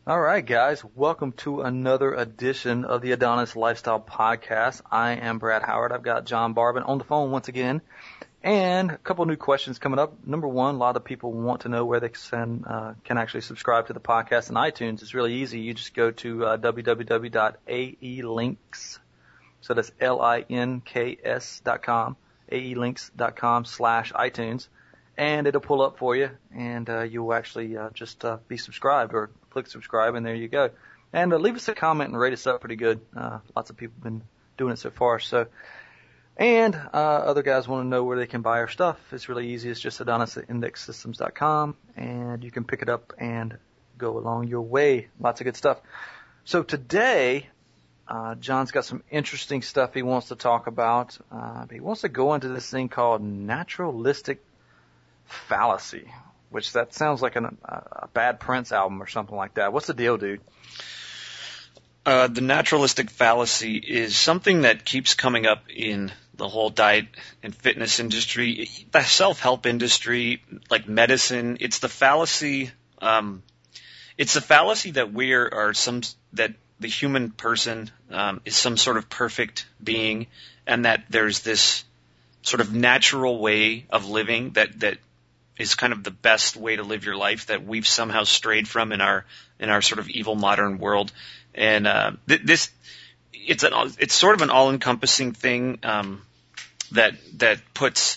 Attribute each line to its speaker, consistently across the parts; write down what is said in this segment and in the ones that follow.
Speaker 1: All right, guys, welcome to another edition of the Adonis Lifestyle Podcast. I am Brad Howard. I've got John Barbin on the phone once again, and a couple new questions coming up. Number one, a lot of people want to know where they can actually subscribe to the podcast in iTunes. It's really easy. You just go to www.aelinks, so that's links.com, aelinks.com/iTunes. And it'll pull up for you, and you'll actually just be subscribed or click subscribe, and there you go. And leave us a comment and rate us up pretty good. Lots of people have been doing it so far. And other guys want to know where they can buy our stuff. It's really easy. It's just adonis@indexsystems.com, and you can pick it up and go along your way. Lots of good stuff. So today, John's got some interesting stuff he wants to talk about. He wants to go into this thing called naturalistic fallacy, which that sounds like a Bad Prince album or something like that. What's the deal, dude?
Speaker 2: The naturalistic fallacy is something that keeps coming up in the whole diet and fitness industry, the self-help industry, like medicine. It's the fallacy. It's the fallacy that that the human person is some sort of perfect being, and that there's this sort of natural way of living that is kind of the best way to live your life that we've somehow strayed from in our sort of evil modern world. And it's sort of an all-encompassing thing that puts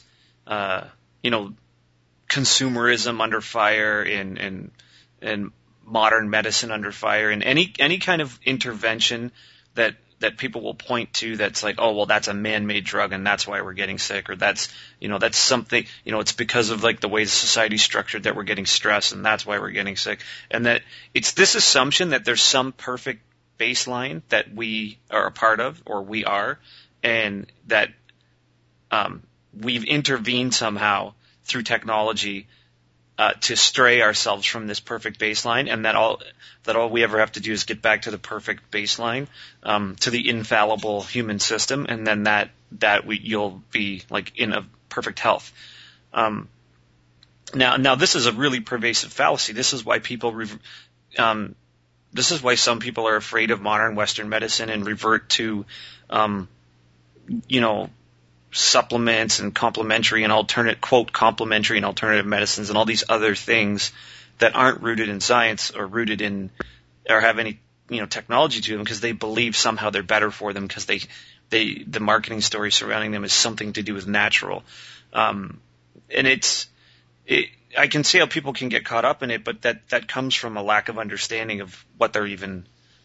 Speaker 2: consumerism under fire and modern medicine under fire, and any kind of intervention that people will point to that's like, oh, well, that's a man-made drug and that's why we're getting sick, or that's something, it's because of like the way the society's structured that we're getting stressed and that's why we're getting sick. And that it's this assumption that there's some perfect baseline that we are a part of, or we are, and that we've intervened somehow through technology to stray ourselves from this perfect baseline, and that all we ever have to do is get back to the perfect baseline, to the infallible human system, and then you'll be like in a perfect health. Now this is a really pervasive fallacy. This is why this is why some people are afraid of modern Western medicine and revert to, supplements and complementary and complementary and alternative medicines and all these other things that aren't rooted in science or rooted in or have any technology to them, because they believe somehow they're better for them because the marketing story surrounding them is something to do with natural. And I can see how people can get caught up in it, but that comes from a lack of understanding of what they're even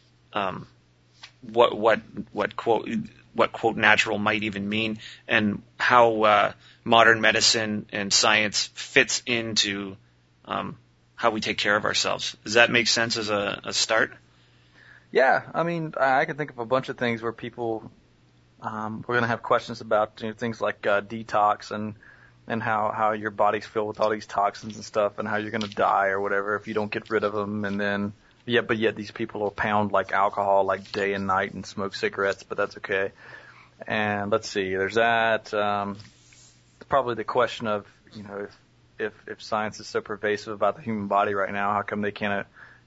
Speaker 2: what quote natural might even mean, and how modern medicine and science fits into how we take care of ourselves. Does that make sense as a start?
Speaker 1: Yeah, I mean, I can think of a bunch of things where people we're going to have questions about things like detox and how your body's filled with all these toxins and stuff, and how you're going to die or whatever if you don't get rid of them. And then but yet these people will pound like alcohol like day and night and smoke cigarettes, but that's okay. And let's see, there's that. Probably the question of, if science is so pervasive about the human body right now, how come they can't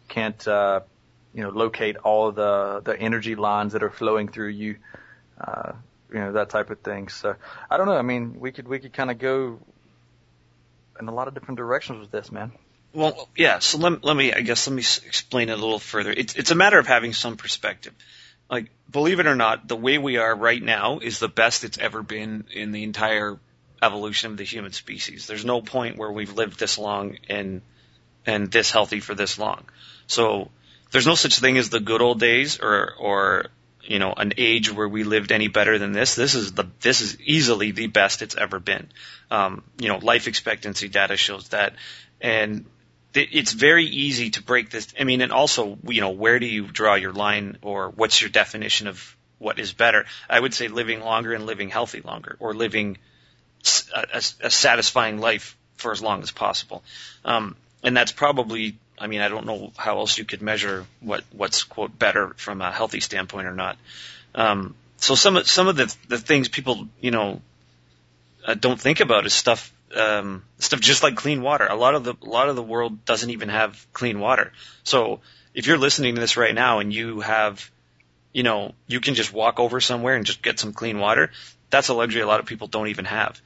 Speaker 1: locate all of the energy lines that are flowing through you, that type of thing. So I don't know. I mean, we could kind of go in a lot of different directions with this, man.
Speaker 2: Well, yeah. So let me explain it a little further. It's a matter of having some perspective. Like, believe it or not, the way we are right now is the best it's ever been in the entire evolution of the human species. There's no point where we've lived this long and this healthy for this long. So there's no such thing as the good old days or an age where we lived any better than this. This is easily the best it's ever been. Life expectancy data shows that, and it's very easy to break this. I mean, and also, where do you draw your line, or what's your definition of what is better? I would say living longer and living healthy longer, or living a satisfying life for as long as possible. And that's probably, I mean, I don't know how else you could measure what's quote better from a healthy standpoint or not. So some of the things people, don't think about is stuff just like clean water. A lot of the world doesn't even have clean water. So if you're listening to this right now and you have, you can just walk over somewhere and just get some clean water, that's a luxury a lot of people don't even have.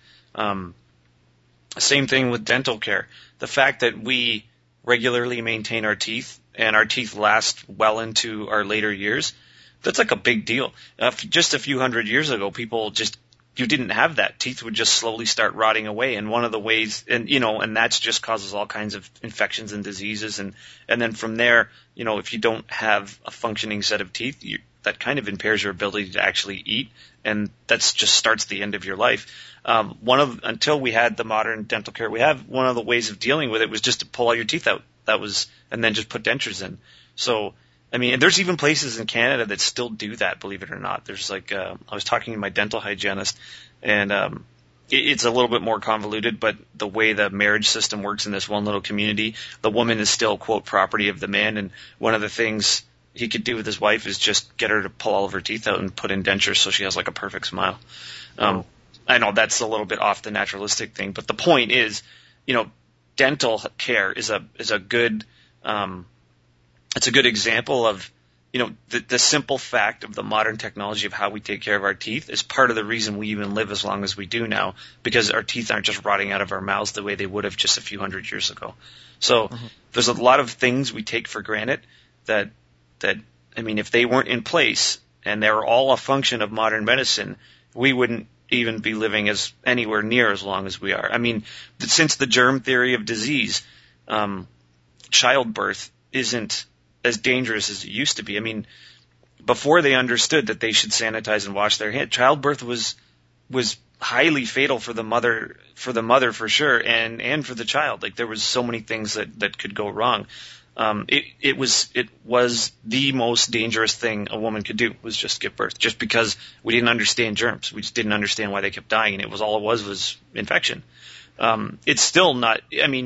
Speaker 2: Same thing with dental care. The fact that we regularly maintain our teeth and our teeth last well into our later years, that's like a big deal. Just a few hundred years ago, you didn't have that. Teeth would just slowly start rotting away. And one of the ways, and that's just causes all kinds of infections and diseases. And then from there, if you don't have a functioning set of teeth, that kind of impairs your ability to actually eat. And that's just starts the end of your life. Until we had the modern dental care we have, one of the ways of dealing with it was just to pull all your teeth out. And then just put dentures in. So, and there's even places in Canada that still do that, believe it or not. There's I was talking to my dental hygienist, and it's a little bit more convoluted, but the way the marriage system works in this one little community, the woman is still, quote, property of the man, and one of the things he could do with his wife is just get her to pull all of her teeth out and put in dentures so she has like a perfect smile. I know that's a little bit off the naturalistic thing, but the point is, dental care is a good it's a good example of the simple fact of the modern technology of how we take care of our teeth is part of the reason we even live as long as we do now, because our teeth aren't just rotting out of our mouths the way they would have just a few hundred years ago. So there's a lot of things we take for granted that if they weren't in place and they were all a function of modern medicine, we wouldn't even be living as anywhere near as long as we are. Since the germ theory of disease, childbirth isn't as dangerous as it used to be. Before they understood that they should sanitize and wash their hands, childbirth was highly fatal for the mother for sure, and for the child. Like, there was so many things that could go wrong. It was the most dangerous thing a woman could do, was just give birth, just because we didn't understand germs. We just didn't understand why they kept dying, and all it was infection. It's still not,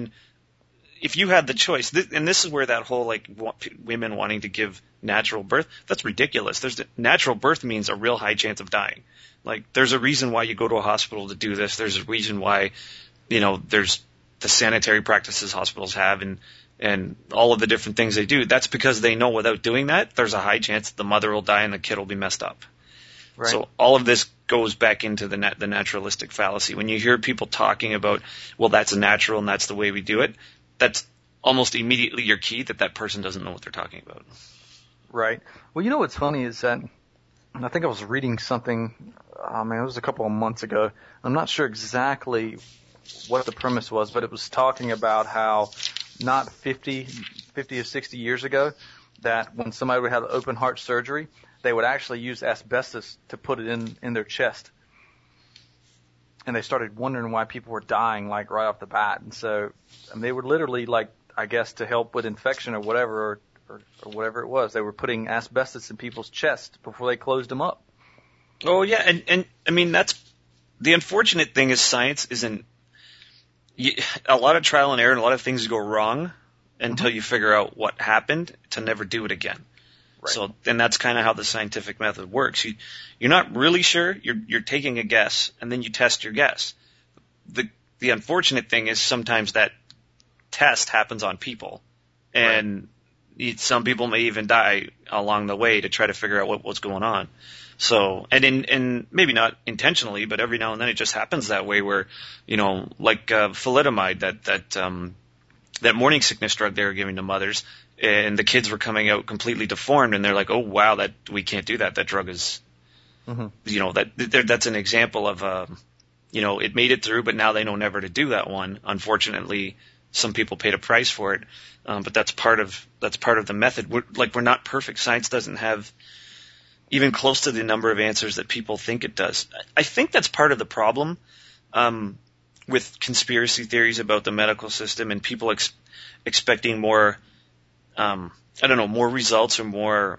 Speaker 2: if you had the choice, and this is where that whole, women wanting to give natural birth, that's ridiculous. Natural birth means a real high chance of dying. There's a reason why you go to a hospital to do this. There's a reason why, there's the sanitary practices hospitals have and all of the different things they do. That's because they know without doing that, there's a high chance the mother will die and the kid will be messed up. Right. So all of this goes back into the naturalistic fallacy. When you hear people talking about, well, that's natural and that's the way we do it, that's almost immediately your key that person doesn't know what they're talking about.
Speaker 1: Right. Well, what's funny is that I think I was reading something, it was a couple of months ago. I'm not sure exactly what the premise was, but it was talking about how not 50 or 60 years ago, that when somebody would have open heart surgery, they would actually use asbestos to put it in their chest. And they started wondering why people were dying, right off the bat. And so they would literally, I guess, to help with infection or whatever, or whatever it was, they were putting asbestos in people's chests before they closed them up.
Speaker 2: Oh, yeah. And that's the unfortunate thing is science isn't a lot of trial and error, and a lot of things go wrong until you figure out what happened to never do it again. Right. So, and that's kind of how the scientific method works. You're not really sure. You're taking a guess, and then you test your guess. The unfortunate thing is sometimes that test happens on people, and some people may even die along the way to try to figure out what's going on. So, and maybe not intentionally, but every now and then it just happens that way where, thalidomide, that morning sickness drug they were giving to mothers, and the kids were coming out completely deformed, and they're like, oh wow, we can't do that. That drug is, that's an example of, it made it through, but now they know never to do that one. Unfortunately, some people paid a price for it. But that's part of the method. We're not perfect. Science doesn't have even close to the number of answers that people think it does. I think that's part of the problem with conspiracy theories about the medical system and people expecting more, more results or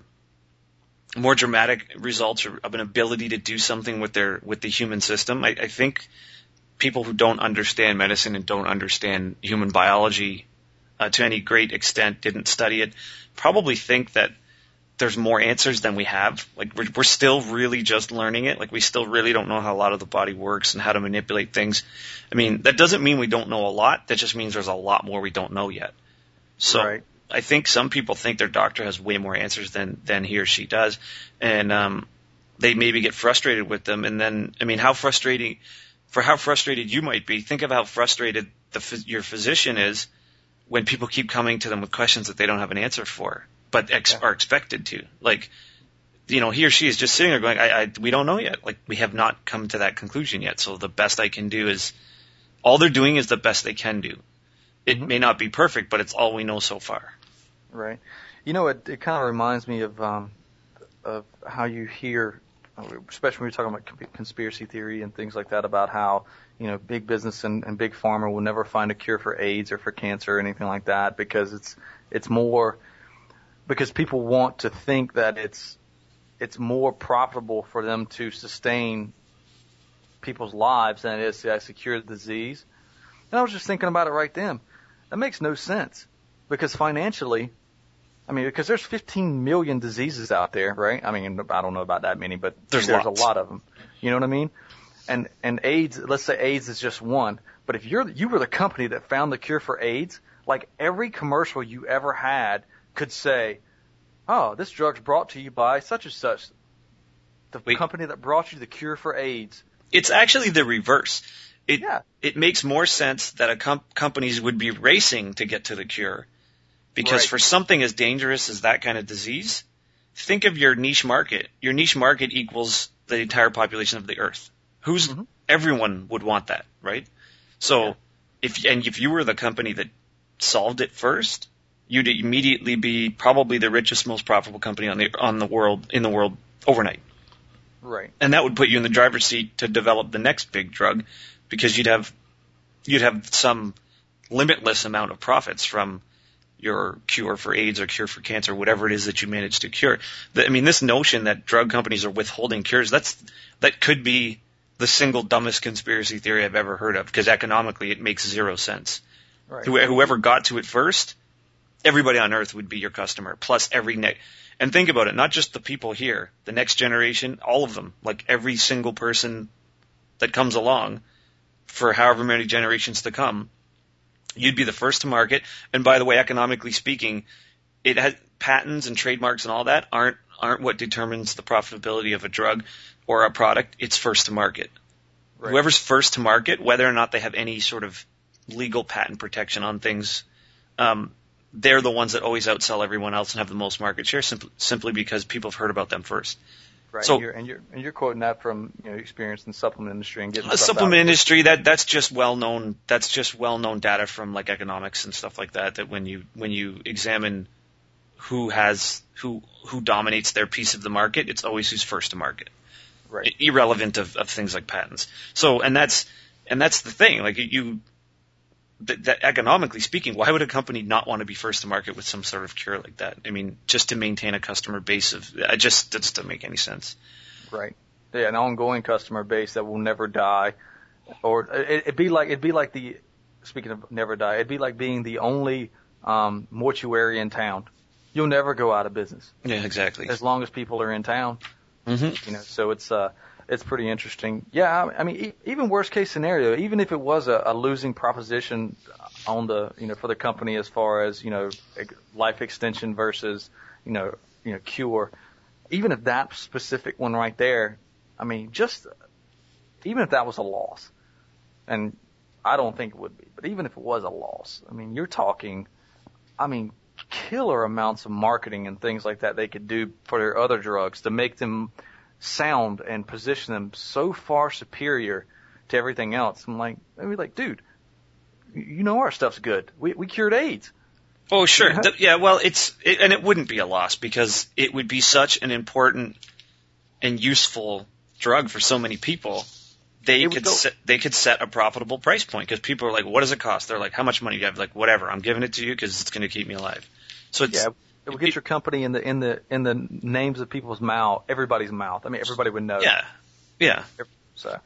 Speaker 2: more dramatic results or of an ability to do something with the human system. I think people who don't understand medicine and don't understand human biology to any great extent, didn't study it, probably think that there's more answers than we have. We're still really just learning it. We still really don't know how a lot of the body works and how to manipulate things. That doesn't mean we don't know a lot. That just means there's a lot more we don't know yet. So, right. I think some people think their doctor has way more answers than he or she does, and they maybe get frustrated with them. And then, I mean, how frustrated you might be. Think of how frustrated your physician is when people keep coming to them with questions that they don't have an answer for, but are expected to. Like, you know, he or she is just sitting there going, we don't know yet. Like, we have not come to that conclusion yet. So the best I can do is, all they're doing is the best they can do. It may not be perfect, but it's all we know so far.
Speaker 1: Right. You know, it kind of reminds me of how you hear, especially when you're talking about conspiracy theory and things like that, about how, you know, big business and big pharma will never find a cure for AIDS or for cancer or anything like that, because it's more, because people want to think that it's more profitable for them to sustain people's lives than it is to actually cure the disease. And I was just thinking about it right then. That makes no sense, because financially, I mean, because there's 15 million diseases out there, right? I mean, I don't know about that many, but there's a lot of them. You know what I mean? And AIDS, let's say AIDS is just one, but if you were the company that found the cure for AIDS, like every commercial you ever had could say, oh, this drug's brought to you by such and such, the company that brought you the cure for AIDS.
Speaker 2: It's actually the reverse. It makes more sense that companies would be racing to get to the cure, because for something as dangerous as that kind of disease, think of your niche market. Your niche market equals the entire population of the earth. Everyone would want that, right? So if you were the company that solved it first, you'd immediately be probably the richest, most profitable company in the world overnight.
Speaker 1: Right.
Speaker 2: And that would put you in the driver's seat to develop the next big drug, because you'd have some limitless amount of profits from your cure for AIDS or cure for cancer, whatever it is that you manage to cure. I mean, this notion that drug companies are withholding cures, that could be the single dumbest conspiracy theory I've ever heard of, because economically it makes zero sense. Right. Whoever got to it first, everybody on earth would be your customer, plus and think about it, not just the people here, the next generation, all of them, like every single person that comes along for however many generations to come, you'd be the first to market. And by the way, economically speaking, it has patents and trademarks and all that aren't what determines the profitability of a drug or a product. It's first to market. Right. Whoever's first to market, whether or not they have any sort of legal patent protection on things, they're the ones that always outsell everyone else and have the most market share, simply because people have heard about them first.
Speaker 1: Right. So, and you're quoting that from, you know, experience in the supplement industry and getting
Speaker 2: the supplement industry. That's just well known. That's just well known data from like economics and stuff like that. That when you examine who dominates their piece of the market, it's always who's first to market. Right. Irrelevant of things like patents. So and that's the thing. Like that economically speaking, why would a company not want to be first to market with some sort of cure like that? I mean, just to maintain a customer base that doesn't make any sense.
Speaker 1: Right. Yeah, an ongoing customer base that will never die, or it'd be like the, speaking of never die, it'd be like being the only mortuary in town. You'll never go out of business.
Speaker 2: Yeah, exactly.
Speaker 1: As long as people are in town. Mm-hmm. You know, so it's pretty interesting. Yeah, I mean, even worst case scenario, even if it was a losing proposition on the, you know, for the company as far as, you know, life extension versus, you know, cure, even if that specific one right there, I mean, just even if that was a loss, and I don't think it would be, but even if it was a loss, I mean, you're talking, I mean, killer amounts of marketing and things like that they could do for their other drugs to make them sound and position them so far superior to everything else. I'm like, dude, you know our stuff's good. We cured AIDS.
Speaker 2: Oh, sure. Yeah, well, and it wouldn't be a loss, because it would be such an important and useful drug for so many people. They could set a profitable price point, because people are like, what does it cost? They're like, how much money do you have? Like, whatever, I'm giving it to you because it's going to keep me alive. So it's,
Speaker 1: yeah, it would get your company in the names of people's mouth, everybody's mouth. I mean, everybody would know.
Speaker 2: Yeah.
Speaker 1: So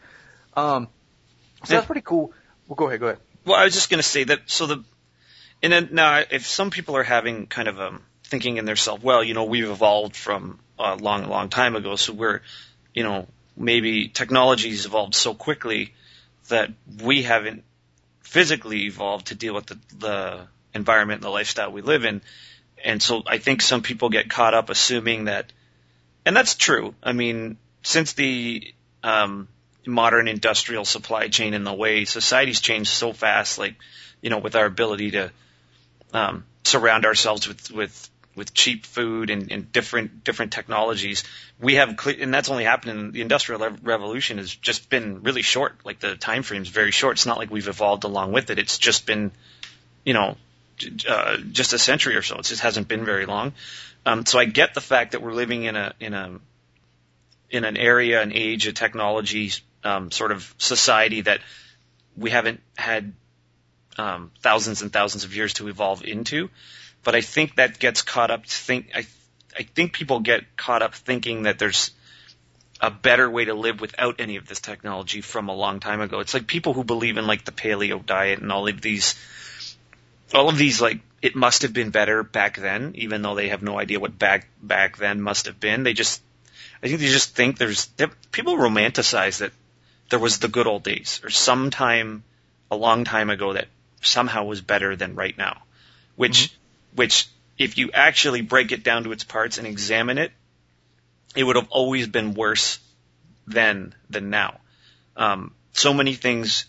Speaker 1: that's pretty cool. Well, go ahead.
Speaker 2: Well, I was just going to say that. And then now, if some people are having kind of thinking in themselves, well, you know, we've evolved from a long time ago, so we're, you know, maybe technology's evolved so quickly that we haven't physically evolved to deal with the environment and the lifestyle we live in. And so I think some people get caught up assuming that, and that's true. I mean, since the modern industrial supply chain and the way society's changed so fast, like, with our ability to surround ourselves with cheap food and different technologies, we have, and that's only happened in the Industrial Revolution, has just been really short. Like, the time frame's very short. It's not like we've evolved along with it. It's just been, just a century or so. It just hasn't been very long. So I get the fact that we're living in an area, an age, a technology sort of society that we haven't had thousands and thousands of years to evolve into. But I think that gets caught up. I think people get caught up thinking that there's a better way to live without any of this technology from a long time ago. It's like people who believe in like the paleo diet and all of these, like, it must have been better back then, even though they have no idea what back then must have been. I think they just think people romanticize that there was the good old days or sometime a long time ago that somehow was better than right now, which if you actually break it down to its parts and examine it, it would have always been worse then than now. So many things,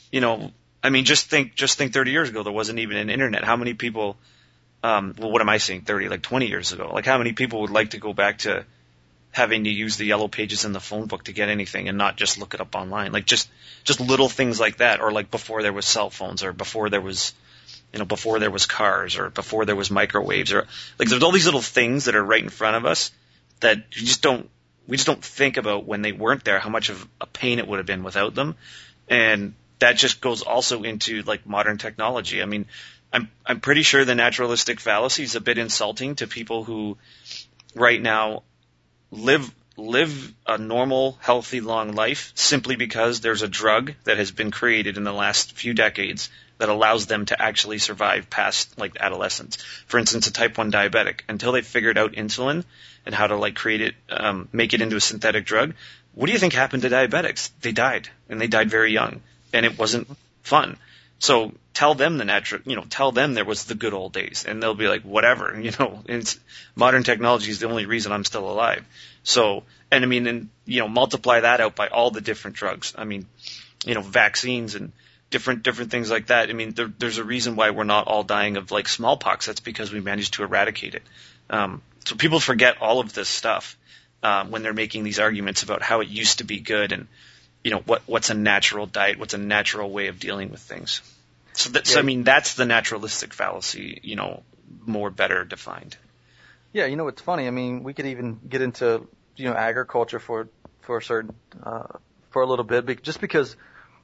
Speaker 2: I mean, just think 30 years ago, there wasn't even an internet. How many people, what am I saying, 30, like 20 years ago? Like, how many people would like to go back to having to use the yellow pages in the phone book to get anything and not just look it up online? Like, just little things like that, or like before there was cell phones, or before there was, before there was cars, or before there was microwaves, or like there's all these little things that are right in front of us that we just don't think about when they weren't there, how much of a pain it would have been without them. And that just goes also into like modern technology. I mean, I'm pretty sure the naturalistic fallacy is a bit insulting to people who right now live a normal, healthy, long life simply because there's a drug that has been created in the last few decades that allows them to actually survive past like adolescence. For instance, a type 1 diabetic, until they figured out insulin and how to like create it, make it into a synthetic drug. What do you think happened to diabetics? They died, and they died very young, and it wasn't fun. So tell them tell them there was the good old days, and they'll be like, whatever, modern technology is the only reason I'm still alive. So, and I mean, and, multiply that out by all the different drugs. I mean, vaccines and different things like that. I mean, there's a reason why we're not all dying of like smallpox. That's because we managed to eradicate it. So people forget all of this stuff, when they're making these arguments about how it used to be good and, what's a natural diet, what's a natural way of dealing with things. So I mean, that's the naturalistic fallacy, more better defined.
Speaker 1: Yeah, it's funny. I mean, we could even get into, agriculture for a certain, for a little bit, just because,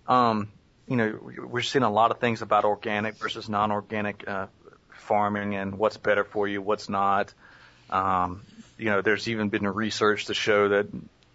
Speaker 1: we're seeing a lot of things about organic versus non-organic, farming and what's better for you, what's not. There's even been research to show that,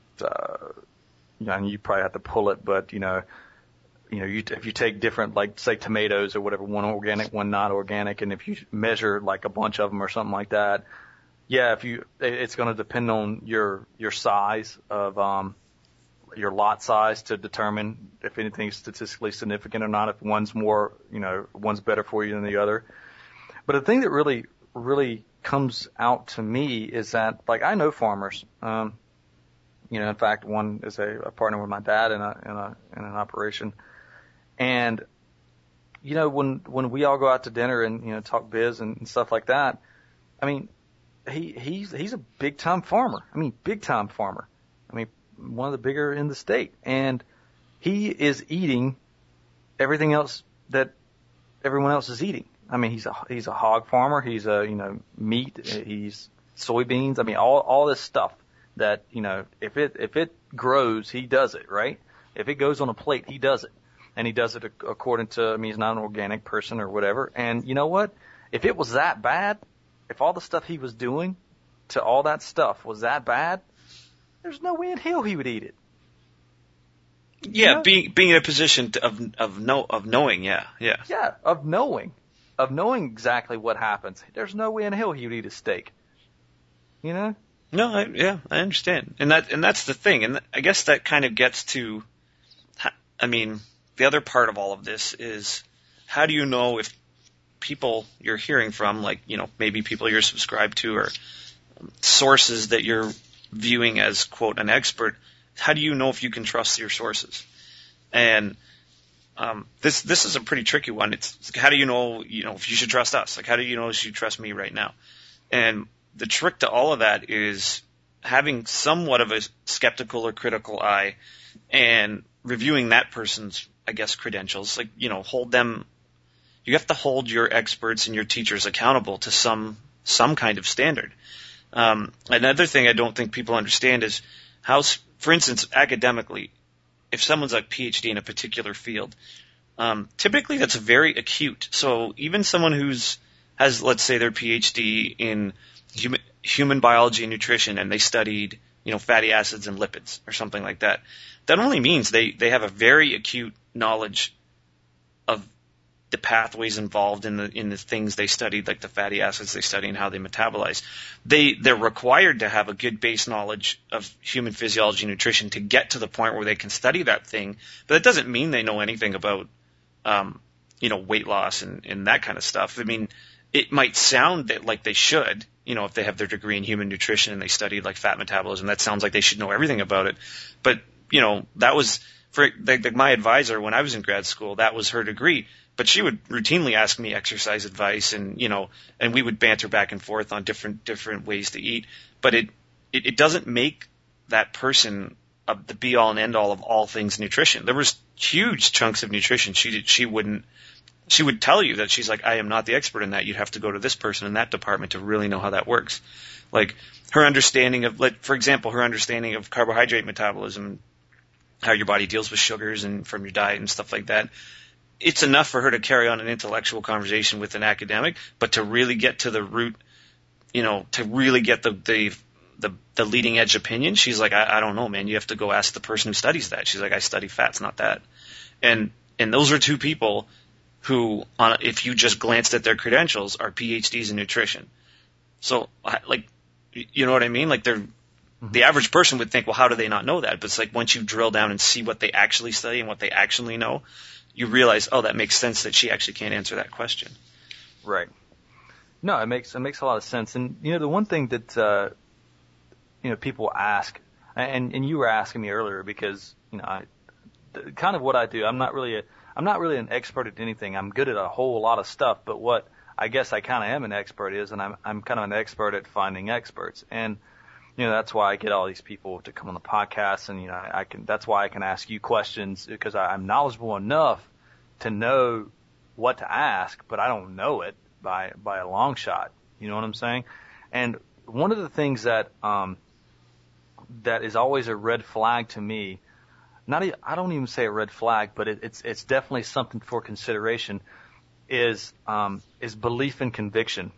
Speaker 1: and you probably have to pull it, but, if you take different, like, say, tomatoes or whatever, one organic, one not organic, and if you measure, like, a bunch of them or something like that, yeah, it's going to depend on your size of, your lot size to determine if anything's statistically significant or not, if one's more, one's better for you than the other. But the thing that really, really comes out to me is that, like, I know farmers, in fact, one is a partner with my dad in an operation. And, when we all go out to dinner and, talk biz and stuff like that, I mean, he's a big time farmer. I mean, big time farmer. I mean, one of the bigger in the state. And he is eating everything else that everyone else is eating. I mean, he's a hog farmer. He's meat. He's soybeans. I mean, all this stuff that, if it grows, he does it, right? If it goes on a plate, he does it. And he does it according to, I mean, he's not an organic person or whatever. And you know what? If it was that bad, if all the stuff he was doing to all that stuff was that bad, there's no way in hell he would eat it.
Speaker 2: Yeah, being in a position of knowing, yeah.
Speaker 1: Yeah, of knowing exactly what happens. There's no way in hell he would eat a steak.
Speaker 2: No, I understand, and that's the thing, and I guess that kind of gets to, I mean, the other part of all of this is, how do you know if people you're hearing from, like, maybe people you're subscribed to or sources that you're viewing as, quote, an expert, how do you know if you can trust your sources? And this is a pretty tricky one. It's how do you know, if you should trust us? Like, how do you know if you trust me right now? And the trick to all of that is having somewhat of a skeptical or critical eye and reviewing that person's, I guess, credentials. Like, hold them. You have to hold your experts and your teachers accountable to some kind of standard. Another thing I don't think people understand is how, for instance, academically, if someone's a PhD in a particular field, typically that's very acute. So even someone has, let's say, their PhD in human biology and nutrition, and they studied, fatty acids and lipids or something like that, that only means they have a very acute knowledge of the pathways involved in the things they studied, like the fatty acids they study and how they metabolize. They're required to have a good base knowledge of human physiology and nutrition to get to the point where they can study that thing. But that doesn't mean they know anything about, weight loss and that kind of stuff. I mean, it might sound like they should, if they have their degree in human nutrition and they studied like fat metabolism, that sounds like they should know everything about it. But, that was for my advisor when I was in grad school, that was her degree. But she would routinely ask me exercise advice and we would banter back and forth on different ways to eat. But it doesn't make that person the be all and end all of all things nutrition. There was huge chunks of nutrition she would tell you that she's like, I am not the expert in that. You'd have to go to this person in that department to really know how that works. Like her understanding of, for example, her understanding of carbohydrate metabolism, how your body deals with sugars and from your diet and stuff like that. It's enough for her to carry on an intellectual conversation with an academic, but to really get to the root, to really get the leading edge opinion, she's like, I don't know, man. You have to go ask the person who studies that. She's like, I study fats, not that. And those are two people who, if you just glanced at their credentials, are PhDs in nutrition. So, you know what I mean? Like the average person would think, well, how do they not know that? But it's like once you drill down and see what they actually study and what they actually know, you realize, oh, that makes sense that she actually can't answer that question.
Speaker 1: Right. No, it makes a lot of sense. And the one thing that people ask, and you were asking me earlier because kind of what I do. I'm not really an expert at anything. I'm good at a whole lot of stuff, but what I guess I kind of am an expert is, and I'm kind of an expert at finding experts. And that's why I get all these people to come on the podcast, and that's why I can ask you questions, because I'm knowledgeable enough to know what to ask, but I don't know it by a long shot. You know what I'm saying? And one of the things that that is always a red flag to me, I don't even say a red flag, but it's definitely something for consideration, is belief and conviction.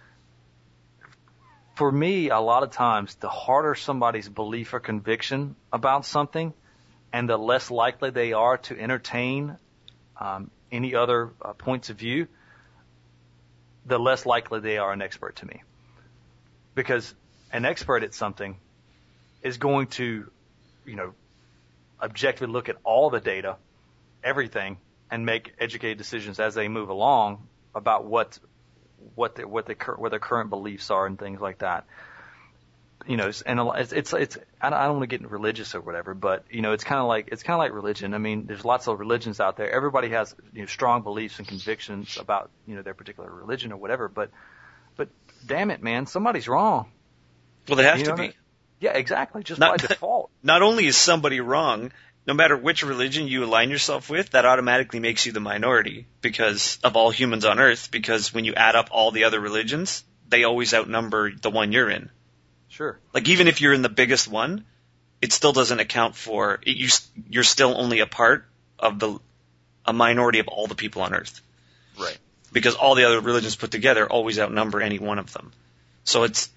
Speaker 1: For me, a lot of times, the harder somebody's belief or conviction about something, and the less likely they are to entertain any other points of view, the less likely they are an expert to me. Because an expert at something is going to, objectively look at all the data, everything, and make educated decisions as they move along about what their current beliefs are and things like that. And it's I don't want to get religious or whatever, but it's kind of like religion. I mean, there's lots of religions out there. Everybody has strong beliefs and convictions about their particular religion or whatever. But damn it, man, somebody's wrong.
Speaker 2: Well, they have to be.
Speaker 1: Yeah, exactly. Just by default.
Speaker 2: Not only is somebody wrong, no matter which religion you align yourself with, that automatically makes you the minority because of all humans on Earth. Because when you add up all the other religions, they always outnumber the one you're in.
Speaker 1: Sure.
Speaker 2: Like even if you're in the biggest one, it still doesn't account for you're still only a part of a minority of all the people on Earth.
Speaker 1: Right.
Speaker 2: Because all the other religions put together always outnumber any one of them. So it's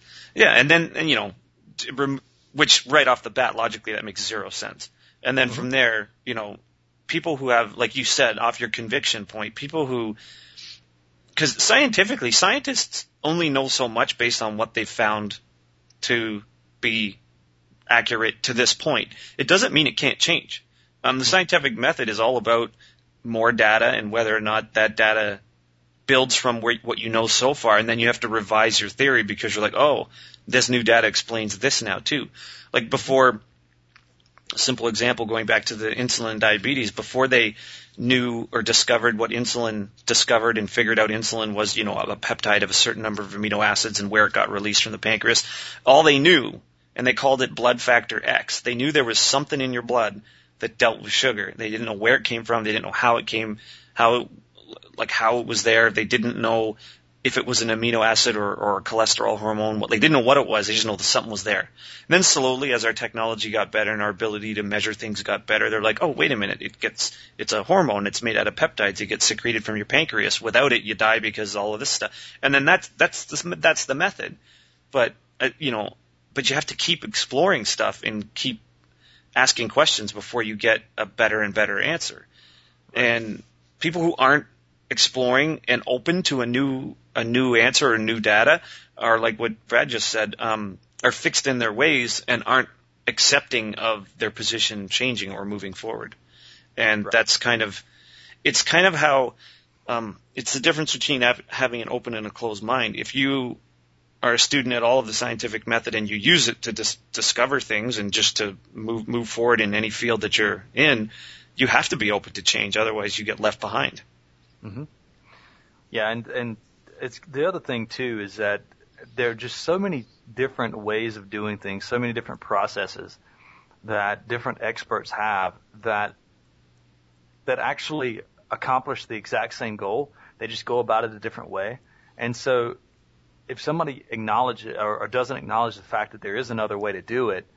Speaker 2: which right off the bat logically that makes zero sense. And then from there, people who have, like you said, off your conviction point, people who, because scientifically, scientists only know so much based on what they've found to be accurate to this point. It doesn't mean it can't change. The scientific method is all about more data and whether or not that data builds from what you know so far, and then you have to revise your theory because you're like, oh, this new data explains this now too. Like before, a simple example going back to the insulin and diabetes, before they knew or discovered what insulin discovered and figured out insulin was, you know, a peptide of a certain number of amino acids and where it got released from the pancreas, all they knew, and they called it blood factor X, they knew there was something in your blood that dealt with sugar. They didn't know where it came from. They didn't know how it came, how it was there. They didn't know if it was an amino acid or a cholesterol hormone. They didn't know what it was. They just know that something was there. And then slowly, as our technology got better and our ability to measure things got better, they're like, oh, wait a minute. It's a hormone. It's made out of peptides. It gets secreted from your pancreas. Without it, you die because all of this stuff. And then that's the method. But, but you have to keep exploring stuff and keep asking questions before you get a better and better answer. And people who aren't exploring and open to a new answer or new data are, like what Brad just said, are fixed in their ways and aren't accepting of their position changing or moving forward. And that's it's how, it's the difference between having an open and a closed mind. If you are a student at all of the scientific method and you use it to discover things and just to move forward in any field that you're in, you have to be open to change. Otherwise you get left behind.
Speaker 1: Mm-hmm. Yeah. And it's the other thing too, is that there are just so many different ways of doing things, so many different processes that different experts have that actually accomplish the exact same goal. They just go about it a different way. And so if somebody acknowledges or doesn't acknowledge the fact that there is another way to do it,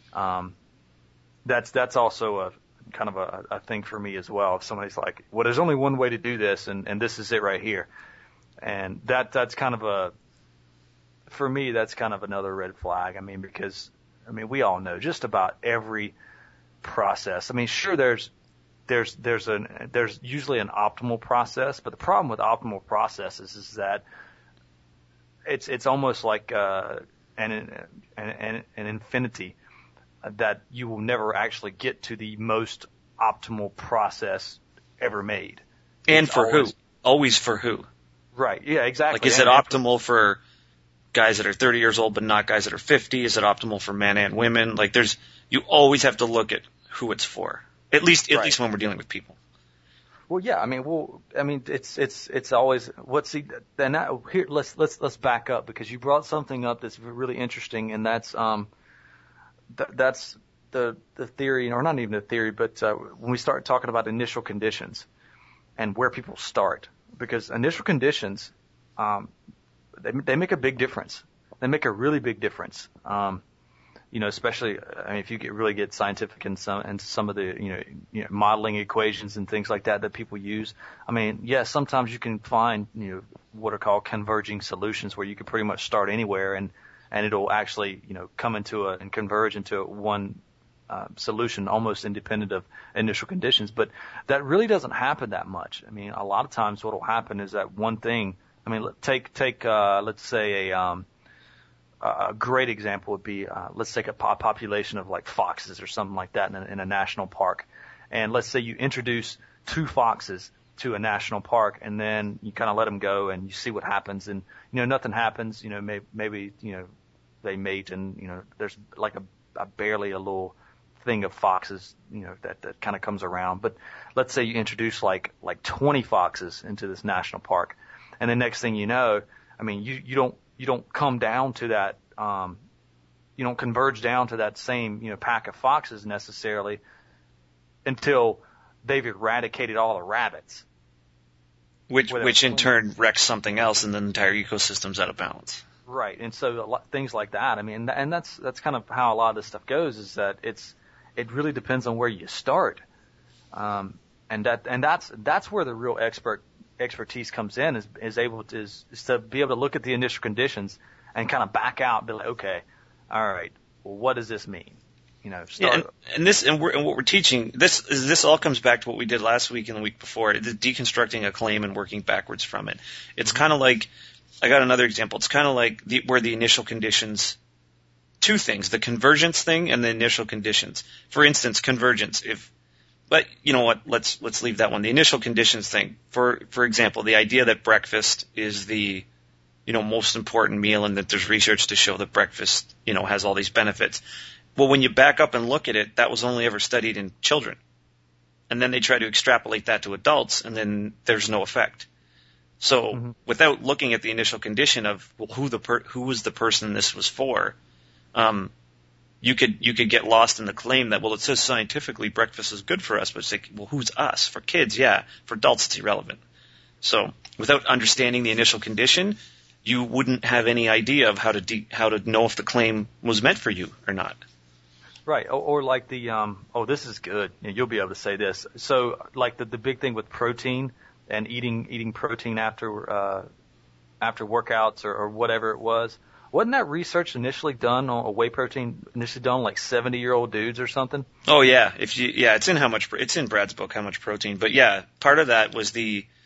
Speaker 1: that's also a kind of a thing for me as well. If somebody's like, well, there's only one way to do this, and this is it right here, and that's kind of for me, that's kind of another red flag. I mean, because we all know just about every process. I mean, sure, there's usually an optimal process, but the problem with optimal processes is that it's almost like an infinity, that you will never actually get to the most optimal process ever made.
Speaker 2: And for who? Always for who?
Speaker 1: Right. Yeah, exactly.
Speaker 2: Like, is it optimal for guys that are 30 years old but not guys that are 50? Is it optimal for men and women? Like, you always have to look at who it's for. At least when we're dealing with people.
Speaker 1: Well, yeah, it's always here. Let's back up, because you brought something up that's really interesting, and that's the theory, or not even a theory, but when we start talking about initial conditions and where people start, because initial conditions, they make a big difference. They make a really big difference. Especially, if you really get scientific in some of the, modeling equations and things like that people use. Sometimes you can find, what are called converging solutions, where you can pretty much start anywhere and it'll actually, come and converge into one solution almost independent of initial conditions. But that really doesn't happen that much. A lot of times what will happen is that one thing, let's say a great example would be, let's take a population of like foxes or something like that in a national park. And let's say you introduce 2 foxes to a national park, and then you kind of let them go and you see what happens. And, nothing happens, maybe, they mate, and, there's like a barely a little thing of foxes, that kind of comes around. But let's say you introduce like 20 foxes into this national park. And the next thing you know, you don't come down to that, you don't converge down to that same, pack of foxes necessarily until they've eradicated all the rabbits.
Speaker 2: Which in turn wrecks something else, and the entire ecosystem's out of balance. Right.
Speaker 1: And so things like that, and that's kind of how a lot of this stuff goes, is that it really depends on where you start. And that's where the real expertise comes in, is to be able to look at the initial conditions and kind of back out and be like, okay, all right, well, what does this mean?
Speaker 2: And what we're teaching, this all comes back to what we did last week and the week before, the deconstructing a claim and working backwards from it. It's kind of like, I got another example. It's kind of like where the initial conditions, 2 things, the convergence thing and the initial conditions. For instance, convergence. If But you know what? Let's leave that one. The initial conditions thing. For example, the idea that breakfast is the most important meal, and that there's research to show that breakfast has all these benefits. Well, when you back up and look at it, that was only ever studied in children, and then they try to extrapolate that to adults, and then there's no effect. So without looking at the initial condition of who was the person this was for, you could get lost in the claim that, well, it says scientifically breakfast is good for us, but it's like, well, who's us? For kids, yeah. For adults, it's irrelevant. So without understanding the initial condition, you wouldn't have any idea of how to know if the claim was meant for you or not.
Speaker 1: Right. Or like the this is good. You'll be able to say this. So like the big thing with protein and eating protein after workouts or whatever it was. Wasn't that research initially done on whey protein initially done on like 70-year-old dudes or something?
Speaker 2: Oh yeah, it's in Brad's book, How Much Protein. But yeah, part of that was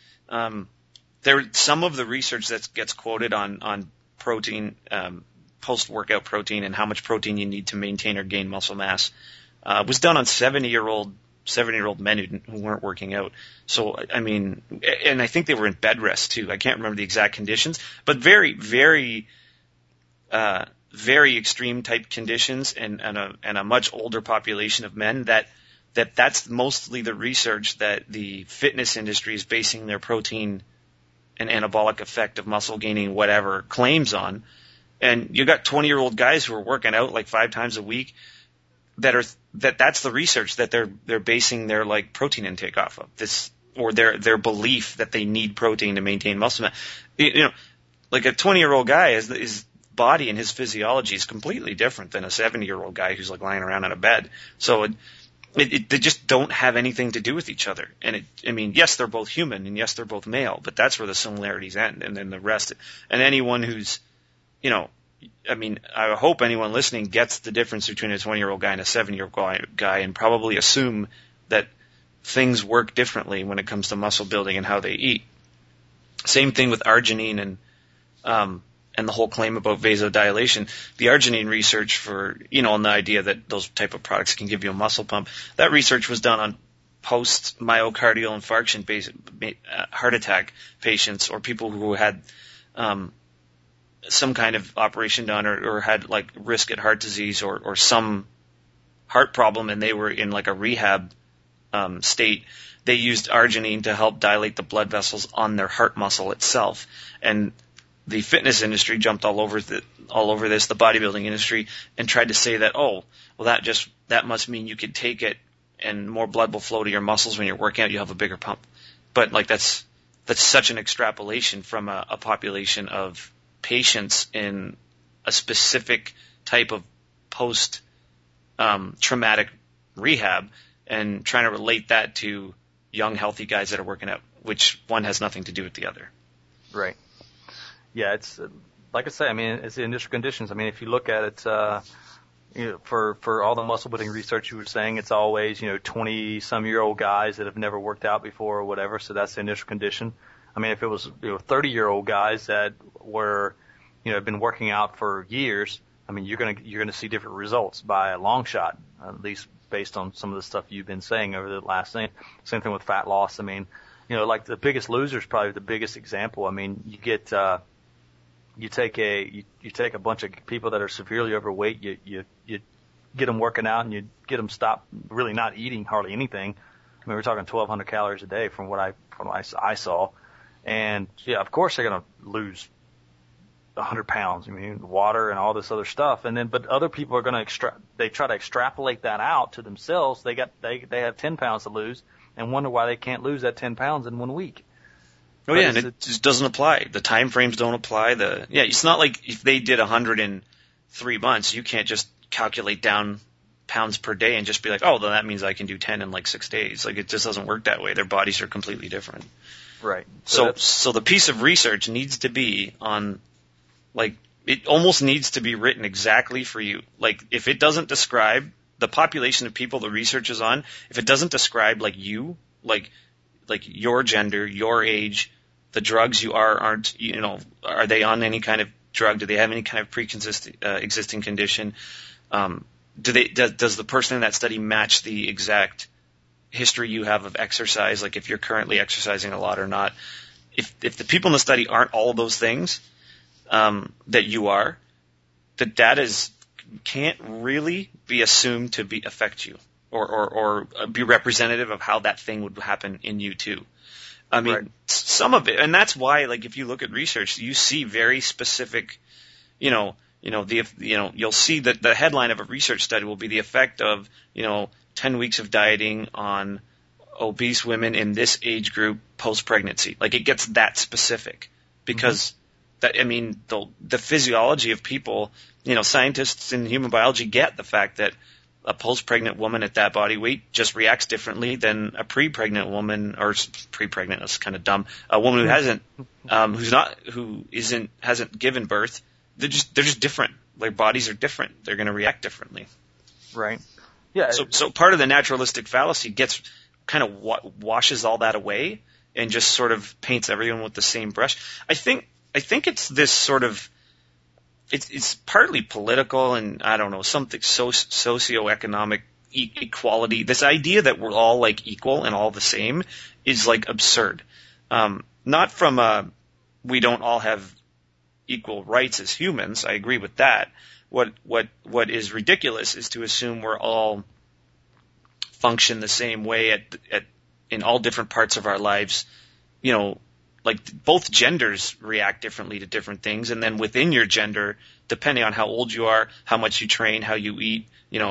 Speaker 2: some of the research that gets quoted on protein, post-workout protein, and how much protein you need to maintain or gain muscle mass, was done on 70-year-old men who weren't working out. So, I mean, and I think they were in bed rest too. I can't remember the exact conditions, but very, very, very extreme type conditions and a much older population of men that's mostly the research that the fitness industry is basing their protein and anabolic effect of muscle gaining, whatever, claims on. And you got 20-year-old guys who are working out like 5 times a week that's the research that they're basing their like protein intake off of, this, or their belief that they need protein to maintain muscle mass. Like a 20-year-old guy, his body and his physiology is completely different than a 70-year-old guy who's like lying around in a bed. So they just don't have anything to do with each other. And yes, they're both human, and yes, they're both male, but that's where the similarities end, and then the rest. And anyone who's, I hope anyone listening gets the difference between a 20-year-old guy and a 70-year-old guy, and probably assume that things work differently when it comes to muscle building and how they eat. Same thing with arginine and the whole claim about vasodilation. The arginine research on the idea that those type of products can give you a muscle pump, that research was done on post-myocardial infarction heart attack patients, or people who had some kind of operation done or had like risk at heart disease or some heart problem, and they were in like a rehab state. They used arginine to help dilate the blood vessels on their heart muscle itself. And the fitness industry jumped all over this, the bodybuilding industry, and tried to say that, that must mean you could take it and more blood will flow to your muscles when you're working out, you have a bigger pump. But like that's such an extrapolation from a population of patients in a specific type of post traumatic rehab, and trying to relate that to young healthy guys that are working out, which one has nothing to do with the other.
Speaker 1: Right. Yeah, it's like I say. I mean, it's the initial conditions. I mean, if you look at it, for all the muscle building research you were saying, it's always 20-some-year-old guys that have never worked out before or whatever. So that's the initial condition. I mean, if it was 30-year-old guys that were have been working out for years, I mean, you're gonna see different results by a long shot, at least based on some of the stuff you've been saying over the last thing. Same thing with fat loss. I mean, like the Biggest Loser is probably the biggest example. I mean, you get you take a bunch of people that are severely overweight, you get them working out, and you get them stop really not eating hardly anything. I mean, we're talking 1,200 calories a day from what I saw, and yeah, of course they're gonna lose 100 pounds. I mean, water and all this other stuff, but other people are gonna they try to extrapolate that out to themselves. They have 10 pounds to lose, and wonder why they can't lose that 10 pounds in 1 week.
Speaker 2: Oh yeah, and it just doesn't apply. The time frames don't apply. It's not like if they did 100 in 3 months, you can't just calculate down pounds per day and just be like, oh, then that means I can do 10 in like 6 days. Like, it just doesn't work that way. Their bodies are completely different.
Speaker 1: Right.
Speaker 2: So the piece of research needs to be on, like, it almost needs to be written exactly for you. Like, if it doesn't describe the population of people the research is on, if it doesn't describe like you, like your gender, your age, the drugs you aren't, are they on any kind of drug? Do they have any kind of existing condition? Does the person in that study match the exact history you have of exercise, like if you're currently exercising a lot or not. If the people in the study aren't all of those things that you are, the data can't really be assumed to affect you or be representative of how that thing would happen in you too. I mean, right. Some of it, and that's why, like, if you look at research, you see very specific, you'll see that the headline of a research study will be the effect of, 10 weeks of dieting on obese women in this age group post-pregnancy. Like, it gets that specific because the physiology of people, scientists in human biology get the fact that a post-pregnant woman at that body weight just reacts differently than a pre-pregnant woman, or pre-pregnant is kind of dumb. A woman who hasn't given birth. They're just different. Their bodies are different. They're going to react differently.
Speaker 1: Right. Yeah.
Speaker 2: So part of the naturalistic fallacy gets kind of washes all that away and just sort of paints everyone with the same brush. I think it's this sort of. It's partly political and, I don't know, something socioeconomic equality. This idea that we're all, like, equal and all the same is, like, absurd. Not from we don't all have equal rights as humans. I agree with that. What is ridiculous is to assume we're all function the same way in all different parts of our lives, like both genders react differently to different things, and then within your gender, depending on how old you are, how much you train, how you eat,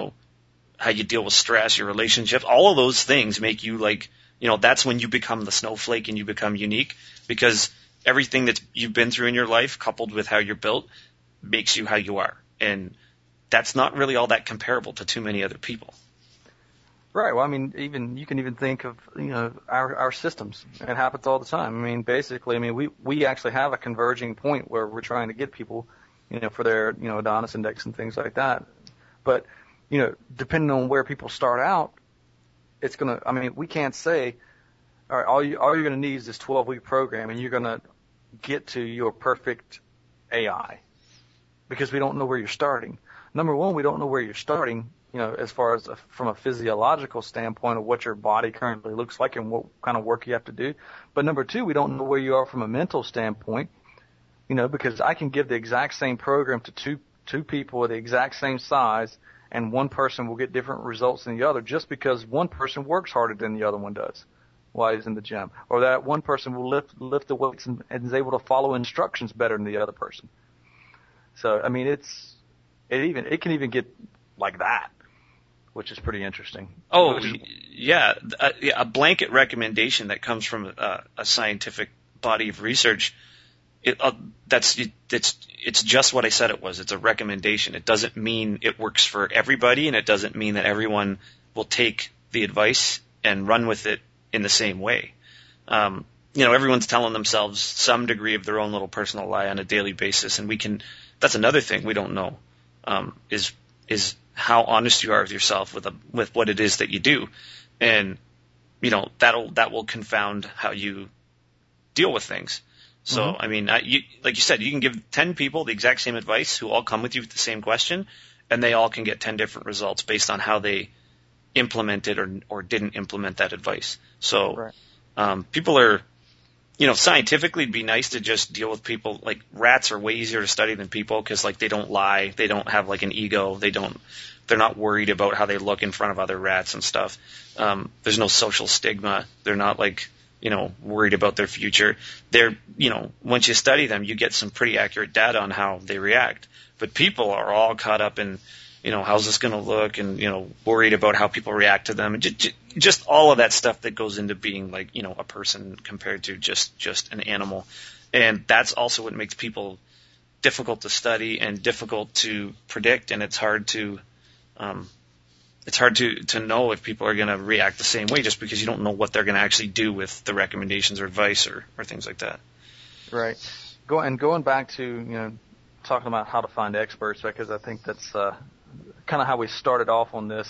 Speaker 2: how you deal with stress, your relationships, all of those things make you that's when you become the snowflake and you become unique, because everything that you've been through in your life, coupled with how you're built, makes you how you are. And that's not really all that comparable to too many other people.
Speaker 1: Right. Well, I mean, you can even think of, our systems. It happens all the time. I mean, basically, we actually have a converging point where we're trying to get people, for their, Adonis index and things like that. But, depending on where people start out, it's going to, we can't say, all right, all you're going to need is this 12-week program and you're going to get to your perfect AI, because we don't know where you're starting. Number one, we don't know where you're starting, as far as from a physiological standpoint of what your body currently looks like and what kind of work you have to do. But number two, we don't know where you are from a mental standpoint, because I can give the exact same program to two people of the exact same size, and one person will get different results than the other just because one person works harder than the other one does while he's in the gym, or that one person will lift the weights and is able to follow instructions better than the other person. So, it can even get like that, which is pretty interesting.
Speaker 2: Oh, yeah. A blanket recommendation that comes from a scientific body of research, it's just what I said it was. It's a recommendation. It doesn't mean it works for everybody, and it doesn't mean that everyone will take the advice and run with it in the same way. Everyone's telling themselves some degree of their own little personal lie on a daily basis, and that's another thing we don't know, is how honest you are with yourself with what it is that you do. And, that will confound how you deal with things. So, mm-hmm. Like you said, you can give 10 people the exact same advice who all come with you with the same question, and they all can get 10 different results based on how they implemented or didn't implement that advice. So, right. People are, scientifically it'd be nice to just deal with people. Like, rats are way easier to study than people because, like, they don't lie. They don't have, like, an ego. They're not worried about how they look in front of other rats and stuff. There's no social stigma. They're not, like, worried about their future. They're, once you study them, you get some pretty accurate data on how they react. But people are all caught up in, how's this going to look, and, worried about how people react to them. And just all of that stuff that goes into being, like, a person compared to just an animal. And that's also what makes people difficult to study and difficult to predict. And it's hard to know if people are going to react the same way, just because you don't know what they're going to actually do with the recommendations or advice or things like that.
Speaker 1: Right. Going back to, talking about how to find experts, because I think that's kind of how we started off on this.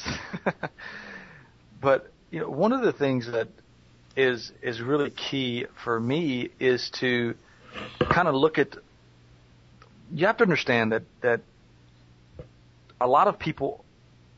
Speaker 1: But, one of the things that is really key for me is to kind of look at, you have to understand that a lot of people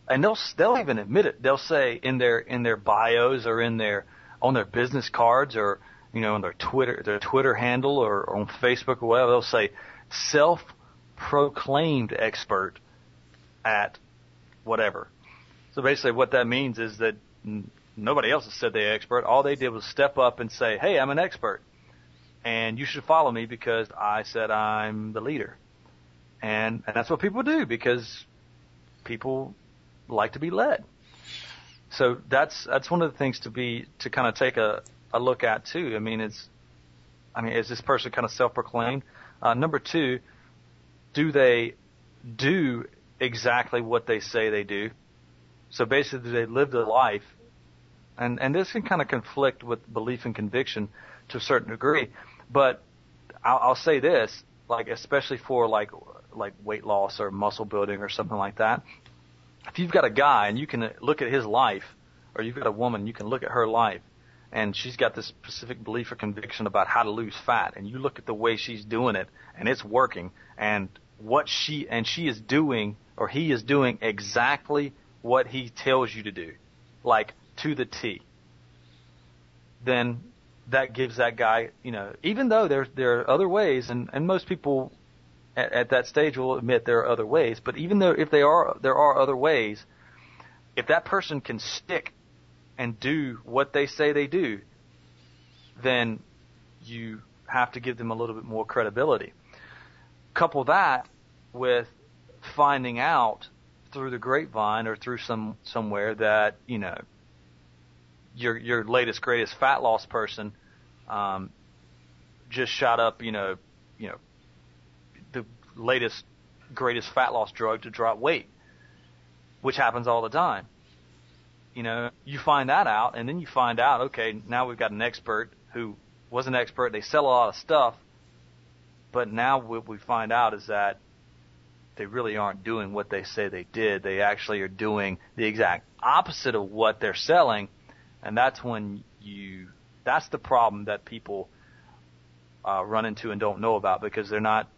Speaker 1: and they'll even admit it. They'll say in their bios or on their business cards or on their Twitter handle or on Facebook or whatever, they'll say self-proclaimed expert at whatever. So basically what that means is that nobody else has said they're expert. All they did was step up and say, hey, I'm an expert, and you should follow me because I said I'm the leader. And that's what people do because people like to be led. So that's one of the things to kind of take a look at too. is this person kind of self-proclaimed? Number two, do they do exactly what they say they do? So basically, they live their life, and this can kind of conflict with belief and conviction to a certain degree. But I'll say this, like especially for like weight loss or muscle building or something like that. If you've got a guy and you can look at his life, or you've got a woman, you can look at her life, and she's got this specific belief or conviction about how to lose fat, and you look at the way she's doing it, and it's working, and she is doing, or he is doing exactly what he tells you to do, like to the T, then that gives that guy, even though there are other ways, and most people at that stage will admit there are other ways, but even though there are other ways, if that person can stick and do what they say they do, then you have to give them a little bit more credibility. Couple that with finding out through the grapevine or through somewhere that your latest greatest fat loss person just shot up the latest greatest fat loss drug to drop weight, which happens all the time. You find that out, and then you find out, okay, now we've got an expert who was an expert. They sell a lot of stuff, but now what we find out is that they really aren't doing what they say they did. They actually are doing the exact opposite of what they're selling, and that's when that's the problem that people run into and don't know about, because they're not.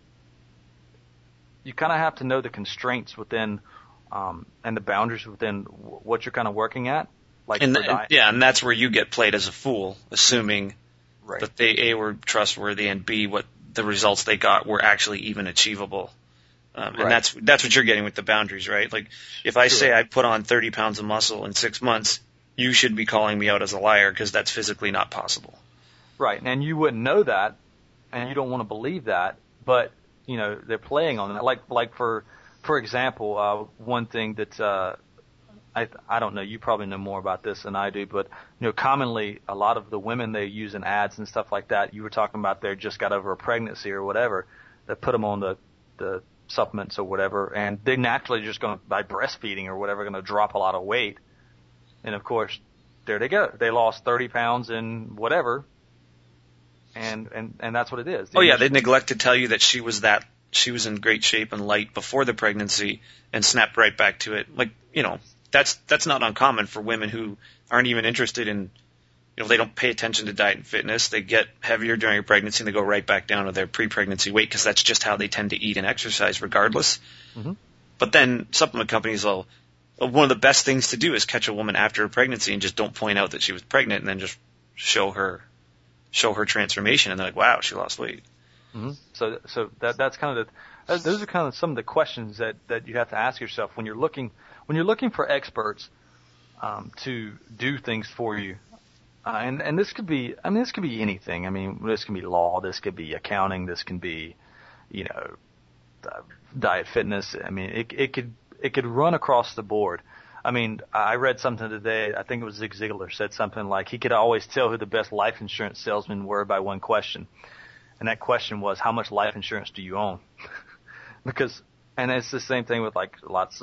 Speaker 1: You kind of have to know the constraints within and the boundaries within what you're kind of working at.
Speaker 2: And that's where you get played as a fool, assuming that they A, were trustworthy, and B, what the results they got were actually even achievable. And that's what you're getting with the boundaries, right? Like if I say I put on 30 pounds of muscle in 6 months, you should be calling me out as a liar because that's physically not possible.
Speaker 1: Right, and you wouldn't know that, and you don't want to believe that, but they're playing on that. Like for example, one thing that I don't know, you probably know more about this than I do, but commonly a lot of the women they use in ads and stuff like that, you were talking about they just got over a pregnancy or whatever, they put them on the supplements or whatever, and they're naturally just going to, by breastfeeding or whatever, going to drop a lot of weight. And of course, there they go. They lost 30 pounds in whatever. And that's what it is.
Speaker 2: They neglect to tell you that she was in great shape and light before the pregnancy and snapped right back to it. That's not uncommon for women who aren't even interested in, they don't pay attention to diet and fitness. They get heavier during a pregnancy and they go right back down to their pre-pregnancy weight because that's just how they tend to eat and exercise regardless. Mm-hmm. But then supplement companies one of the best things to do is catch a woman after a pregnancy and just don't point out that she was pregnant, and then just show her transformation, and they're like, wow, she lost weight.
Speaker 1: Mm-hmm. So that's kind of those are kind of some of the questions that you have to ask yourself when you're looking for experts to do things for you. And this could be anything. This can be law, this could be accounting, this can be, diet, fitness. It could run across the board. I read something today, I think it was Zig Ziglar said something like he could always tell who the best life insurance salesmen were by one question. And that question was, how much life insurance do you own? And it's the same thing with like lots of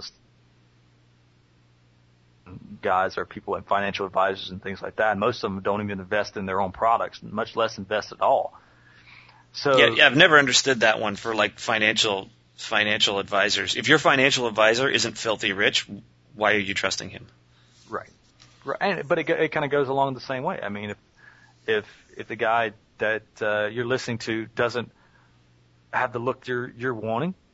Speaker 1: guys or people and financial advisors and things like that. And most of them don't even invest in their own products, much less invest at all. So
Speaker 2: yeah, I've never understood that one for like financial advisors. If your financial advisor isn't filthy rich, why are you trusting him?
Speaker 1: Right. But it kind of goes along the same way. If the guy that you're listening to doesn't have the look you're wanting,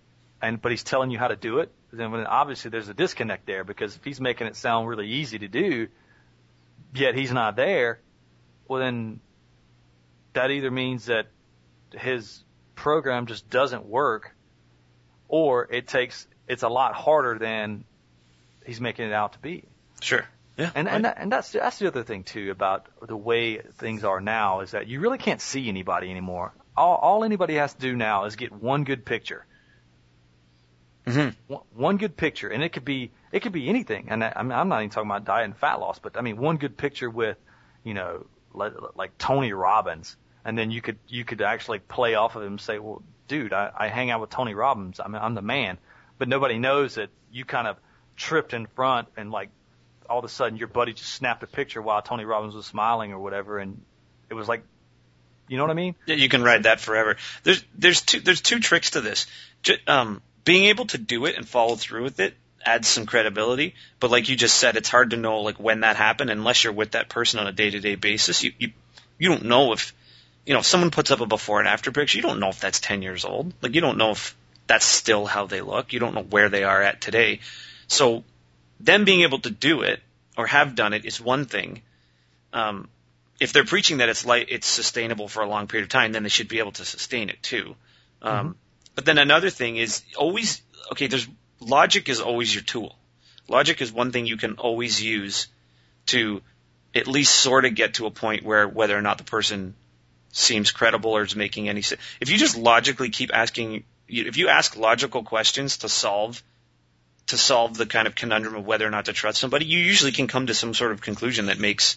Speaker 1: but he's telling you how to do it, then obviously there's a disconnect there, because if he's making it sound really easy to do, yet he's not there, well then that either means that his program just doesn't work, or it's a lot harder than he's making it out to be.
Speaker 2: Sure. Yeah.
Speaker 1: And that's the other thing too about the way things are now, is that you really can't see anybody anymore. All anybody has to do now is get one good picture.
Speaker 2: Mm-hmm.
Speaker 1: One good picture, and it could be anything. And I'm not even talking about diet and fat loss, but I mean one good picture with, like Tony Robbins, and then you could actually play off of him and say, well, dude, I hang out with Tony Robbins. I'm the man, but nobody knows that you kind of tripped in front, and like all of a sudden your buddy just snapped a picture while Tony Robbins was smiling or whatever, and it was like, you know what I mean?
Speaker 2: Yeah, you can ride that forever. There's two tricks to this. Being able to do it and follow through with it adds some credibility, but like you just said, it's hard to know like when that happened unless you're with that person on a day-to-day basis. You don't know if someone puts up a before and after picture, you don't know if that's 10 years old. Like you don't know if that's still how they look. You don't know where they are at today. So them being able to do it or have done it is one thing. If they're preaching that it's sustainable for a long period of time, then they should be able to sustain it too. But then another thing is logic is always your tool. Logic is one thing you can always use to at least sort of get to a point where whether or not the person seems credible or is making any sense. If you just logically keep asking, if you ask logical questions to solve the kind of conundrum of whether or not to trust somebody, you usually can come to some sort of conclusion that makes,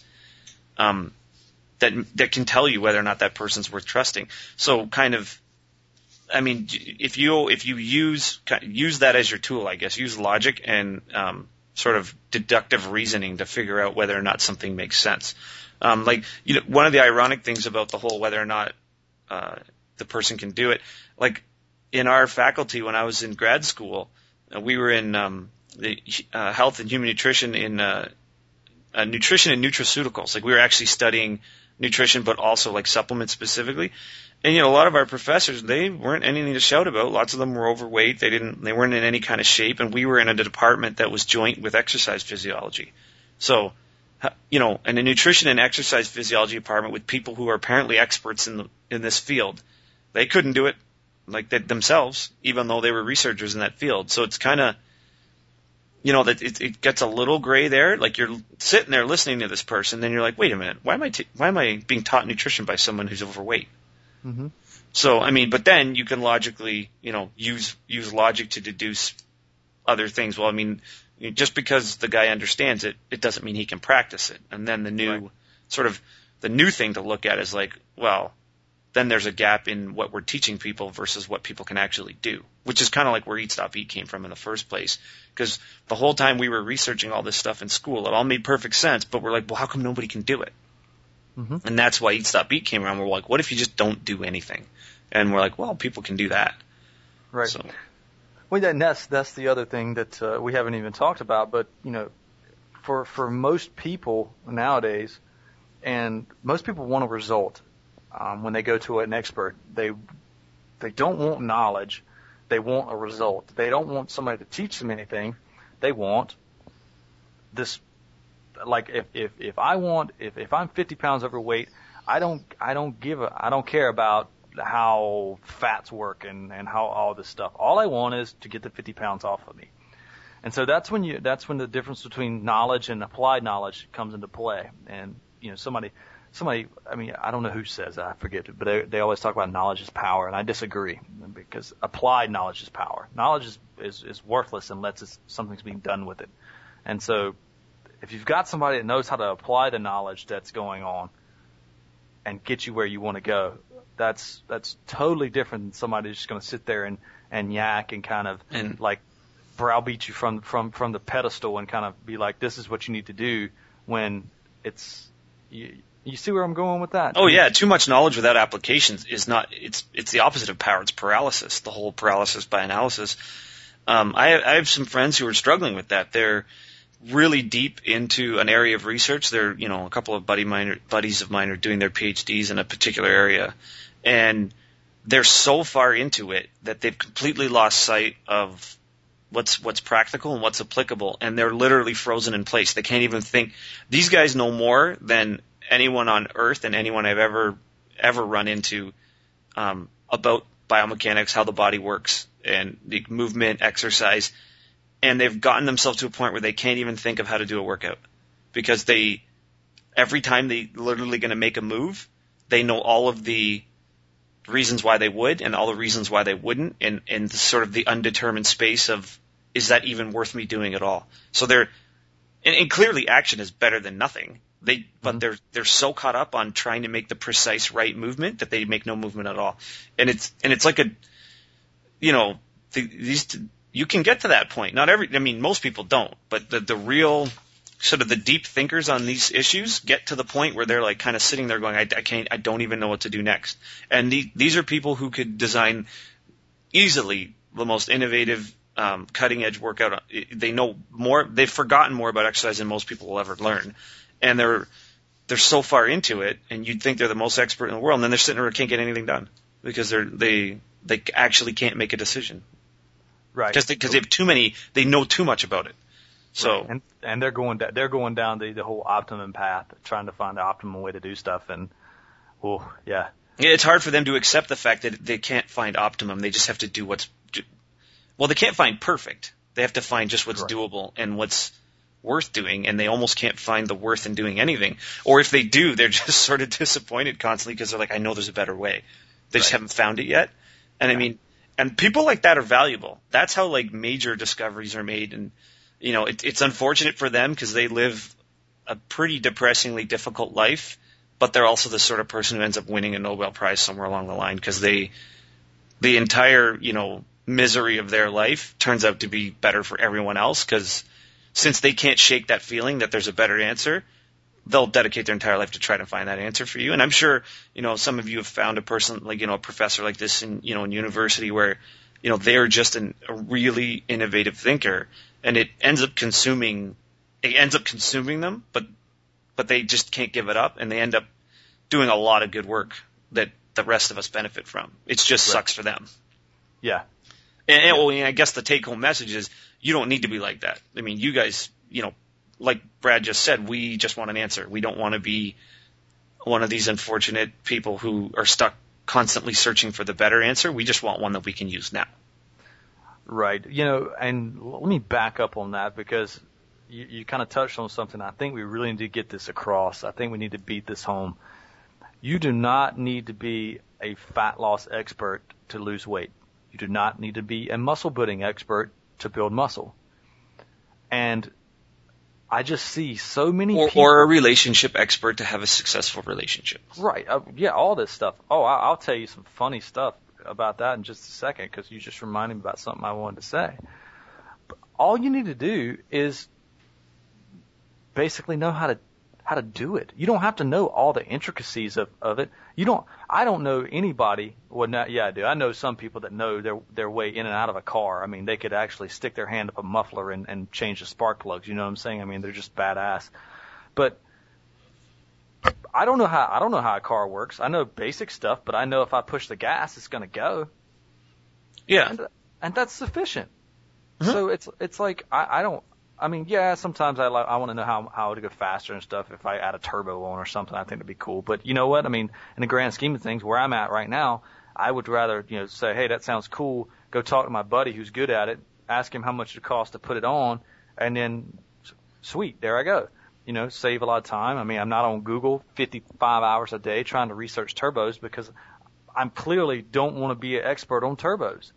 Speaker 2: that can tell you whether or not that person's worth trusting. So kind of, I mean, if you use that as your tool, I guess, use logic and sort of deductive reasoning to figure out whether or not something makes sense. One of the ironic things about the whole whether or not the person can do it, like in our faculty when I was in grad school, we were in the health and human nutrition in nutrition and nutraceuticals. Like we were actually studying nutrition, but also like supplements specifically. And a lot of our professors, they weren't anything to shout about. Lots of them were overweight. They weren't in any kind of shape. And we were in a department that was joint with exercise physiology. So, in a nutrition and exercise physiology department with people who are apparently experts in this field, they couldn't do it like themselves, even though they were researchers in that field. So it's kind of, that it gets a little gray there. Like you're sitting there listening to this person, then you're like, wait a minute, why am I being taught nutrition by someone who's overweight?
Speaker 1: Mm-hmm.
Speaker 2: So, I mean, but then you can logically, use logic to deduce other things. Well, I mean, just because the guy understands it, it doesn't mean he can practice it. And then the new thing to look at is like, well, then there's a gap in what we're teaching people versus what people can actually do, which is kind of like where Eat Stop Eat came from in the first place. Because the whole time we were researching all this stuff in school, it all made perfect sense, but we're like, well, how come nobody can do it?
Speaker 1: Mm-hmm.
Speaker 2: And that's why Eat Stop Eat came around. We're like, what if you just don't do anything? And we're like, well, people can do that.
Speaker 1: Right.
Speaker 2: So.
Speaker 1: Well, and that's the other thing that we haven't even talked about. But for most people nowadays, and most people want a result when they go to an expert. They don't want knowledge. They want a result. They don't want somebody to teach them anything. They want this. Like if I'm 50 pounds overweight, I don't care about how fats work and how all this stuff. All I want is to get the 50 pounds off of me. And so that's when the difference between knowledge and applied knowledge comes into play. And somebody, I mean, I don't know who says that, I forget it, but they always talk about knowledge is power, and I disagree, because applied knowledge is power. Knowledge is worthless unless something's being done with it. And so if you've got somebody that knows how to apply the knowledge that's going on and get you where you want to go, that's totally different than somebody who's just going to sit there and yak and kind of like browbeat you from the pedestal and kind of be like, this is what you need to do, when it's you see where I'm going with that?
Speaker 2: Oh yeah, too much knowledge without application is not. It's the opposite of power. It's paralysis. The whole paralysis by analysis. I have some friends who are struggling with that. They're really deep into an area of research. They're, a couple of buddies of mine are doing their PhDs in a particular area, and they're so far into it that they've completely lost sight of what's practical and what's applicable, and they're literally frozen in place. They can't even think. These guys know more than anyone on earth and anyone I've ever run into about biomechanics, how the body works, and the movement, exercise, and they've gotten themselves to a point where they can't even think of how to do a workout because every time they literally going to make a move, they know all of the reasons why they would and all the reasons why they wouldn't, and sort of the undetermined space of, is that even worth me doing at all? So and clearly action is better than nothing. But they're so caught up on trying to make the precise right movement that they make no movement at all. And it's like you can get to that point. Most people don't, but the real sort of the deep thinkers on these issues get to the point where they're like kind of sitting there going, I don't even know what to do next. And these are people who could design easily the most innovative, cutting edge workout. They know more, they've forgotten more about exercise than most people will ever learn. And they're so far into it, and you'd think they're the most expert in the world, and then they're sitting there and can't get anything done because they actually can't make a decision.
Speaker 1: Right.
Speaker 2: Because they have too many, they know too much about it. So
Speaker 1: right. And they're going down the whole optimum path, trying to find the optimum way to do stuff, and yeah,
Speaker 2: it's hard for them to accept the fact that they can't find optimum. They just have to do they can't find perfect. They have to find just what's doable and what's worth doing, and they almost can't find the worth in doing anything. Or if they do, they're just sort of disappointed constantly because they're like, I know there's a better way. They just haven't found it yet. And and people like that are valuable. That's how like major discoveries are made. And, it's unfortunate for them because they live a pretty depressingly difficult life, but they're also the sort of person who ends up winning a Nobel Prize somewhere along the line because the entire, misery of their life turns out to be better for everyone else because since they can't shake that feeling that there's a better answer, they'll dedicate their entire life to try to find that answer for you. And I'm sure, some of you have found a person like, a professor like this in university where, they're just a really innovative thinker, and it ends up consuming them, but they just can't give it up, and they end up doing a lot of good work that the rest of us benefit from. It just sucks for them.
Speaker 1: Yeah.
Speaker 2: And I guess the take-home message is you don't need to be like that. I mean, you guys, like Brad just said, we just want an answer. We don't want to be one of these unfortunate people who are stuck constantly searching for the better answer. We just want one that we can use now.
Speaker 1: Right. And let me back up on that because you kind of touched on something. I think we really need to get this across. I think we need to beat this home. You do not need to be a fat loss expert to lose weight. You do not need to be a muscle building expert to build muscle. And I just see so many people.
Speaker 2: Or a relationship expert to have a successful relationship.
Speaker 1: Right. Yeah, all this stuff. Oh, I'll tell you some funny stuff about that in just a second because you just reminded me about something I wanted to say. But all you need to do is basically know how to do it. You don't have to know all the intricacies of it. I don't know anybody. Well, yeah, I do. I know some people that know their way in and out of a car. I mean, they could actually stick their hand up a muffler and change the spark plugs. You know what I'm saying? I mean, they're just badass. But I don't know how a car works. I know basic stuff, but I know if I push the gas, it's going to go.
Speaker 2: Yeah.
Speaker 1: And that's sufficient.
Speaker 2: Mm-hmm.
Speaker 1: So it's like yeah, sometimes I want to know how to go faster and stuff. If I add a turbo on or something, I think it'd be cool. But you know what? I mean, in the grand scheme of things, where I'm at right now, I would rather, say, hey, that sounds cool. Go talk to my buddy who's good at it. Ask him how much it costs to put it on, and then, sweet, there I go. Save a lot of time. I mean, I'm not on Google 55 hours a day trying to research turbos because I clearly don't want to be an expert on turbos.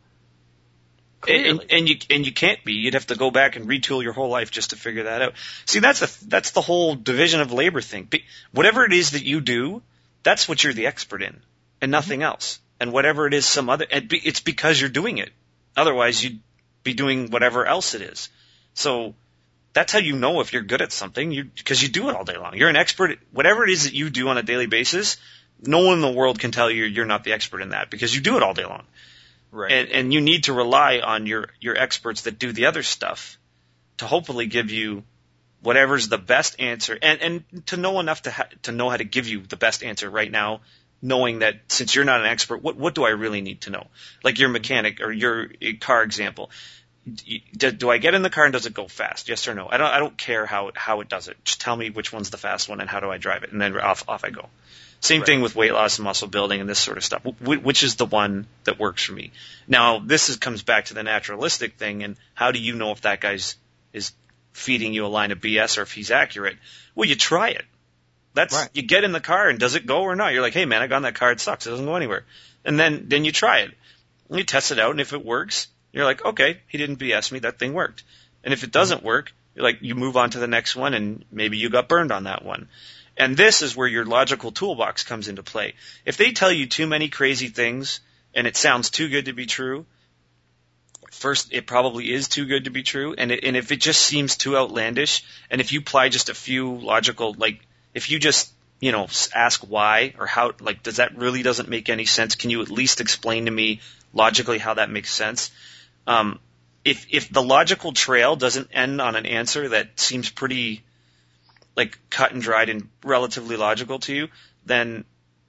Speaker 2: And you can't be. You'd have to go back and retool your whole life just to figure that out. See, that's the whole division of labor thing. Whatever it is that you do, that's what you're the expert in, and nothing else. And whatever it is, it's because you're doing it. Otherwise, you'd be doing whatever else it is. So that's how you know if you're good at something, because you do it all day long. You're an expert at whatever it is that you do on a daily basis. No one in the world can tell you you're not the expert in that because you do it all day long.
Speaker 1: Right.
Speaker 2: And you need to rely on your experts that do the other stuff to hopefully give you whatever's the best answer, and to know enough to know how to give you the best answer right now knowing that since you're not an expert, what do I really need to know? Like your mechanic or your car example. Do I get in the car and does it go fast? Yes or no? I don't care how it does it. Just tell me which one's the fast one and how do I drive it, and then off I go. Same thing with weight loss and muscle building and this sort of stuff. Which is the one that works for me? Now, comes back to the naturalistic thing, and how do you know if that guy's is feeding you a line of BS or if he's accurate? Well, you try it. You get in the car and does it go or not? You're like, hey man, I got in that car, it sucks, it doesn't go anywhere. And then you try it. And you test it out, and if it works, you're like, okay, he didn't BS me, that thing worked. And if it doesn't work, you're like, you move on to the next one, and maybe you got burned on that one. And this is where your logical toolbox comes into play. If they tell you too many crazy things and it sounds too good to be true, first, it probably is too good to be true. And if it just seems too outlandish, and if you apply just a few logical, like, if you just, ask why or how, like, doesn't make any sense, can you at least explain to me logically how that makes sense? If the logical trail doesn't end on an answer that seems pretty, like, cut and dried and relatively logical to you, then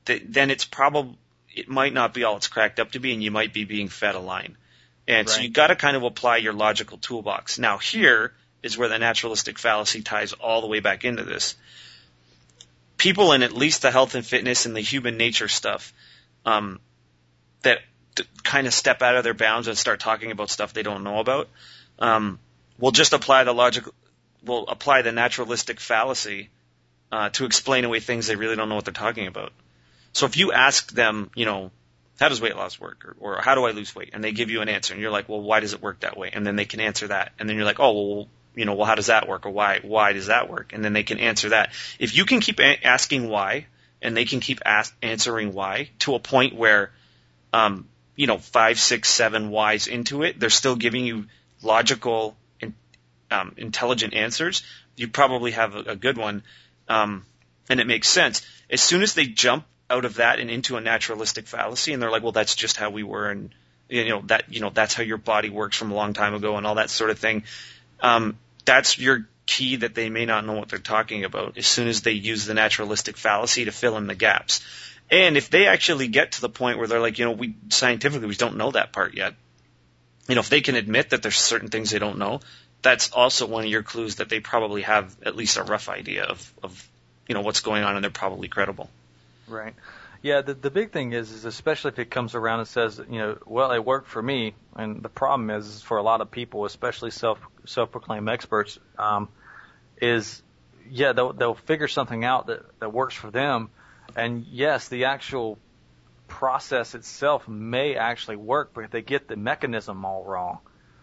Speaker 2: it might not be all it's cracked up to be, and you might be being fed a line. And so you got to kind of apply your logical toolbox. Now, here is where the naturalistic fallacy ties all the way back into this. People in at least the health and fitness and the human nature stuff that kind of step out of their bounds and start talking about stuff they don't know about will just apply the naturalistic fallacy to explain away things they really don't know what they're talking about. So if you ask them, how does weight loss work? Or how do I lose weight? And they give you an answer, and you're like, well, why does it work that way? And then they can answer that. And then you're like, oh, well, how does that work? Or why does that work? And then they can answer that. If you can keep asking why, and they can keep answering why to a point where, 5, 6, 7 whys into it, they're still giving you logical, intelligent answers, you probably have a good one, and it makes sense. As soon as they jump out of that and into a naturalistic fallacy, and they're like, well, that's just how we were, and that's how your body works from a long time ago, and all that sort of thing. That's your key that they may not know what they're talking about. As soon as they use the naturalistic fallacy to fill in the gaps, and if they actually get to the point where they're like, we scientifically we don't know that part yet. If they can admit that there's certain things they don't know, that's also one of your clues that they probably have at least a rough idea of what's going on, and they're probably credible.
Speaker 1: Right. Yeah, the big thing is especially if it comes around and says, well, it worked for me, and the problem is for a lot of people, especially self-proclaimed experts, they'll figure something out that works for them, and yes, the actual process itself may actually work, but if they get the mechanism all wrong.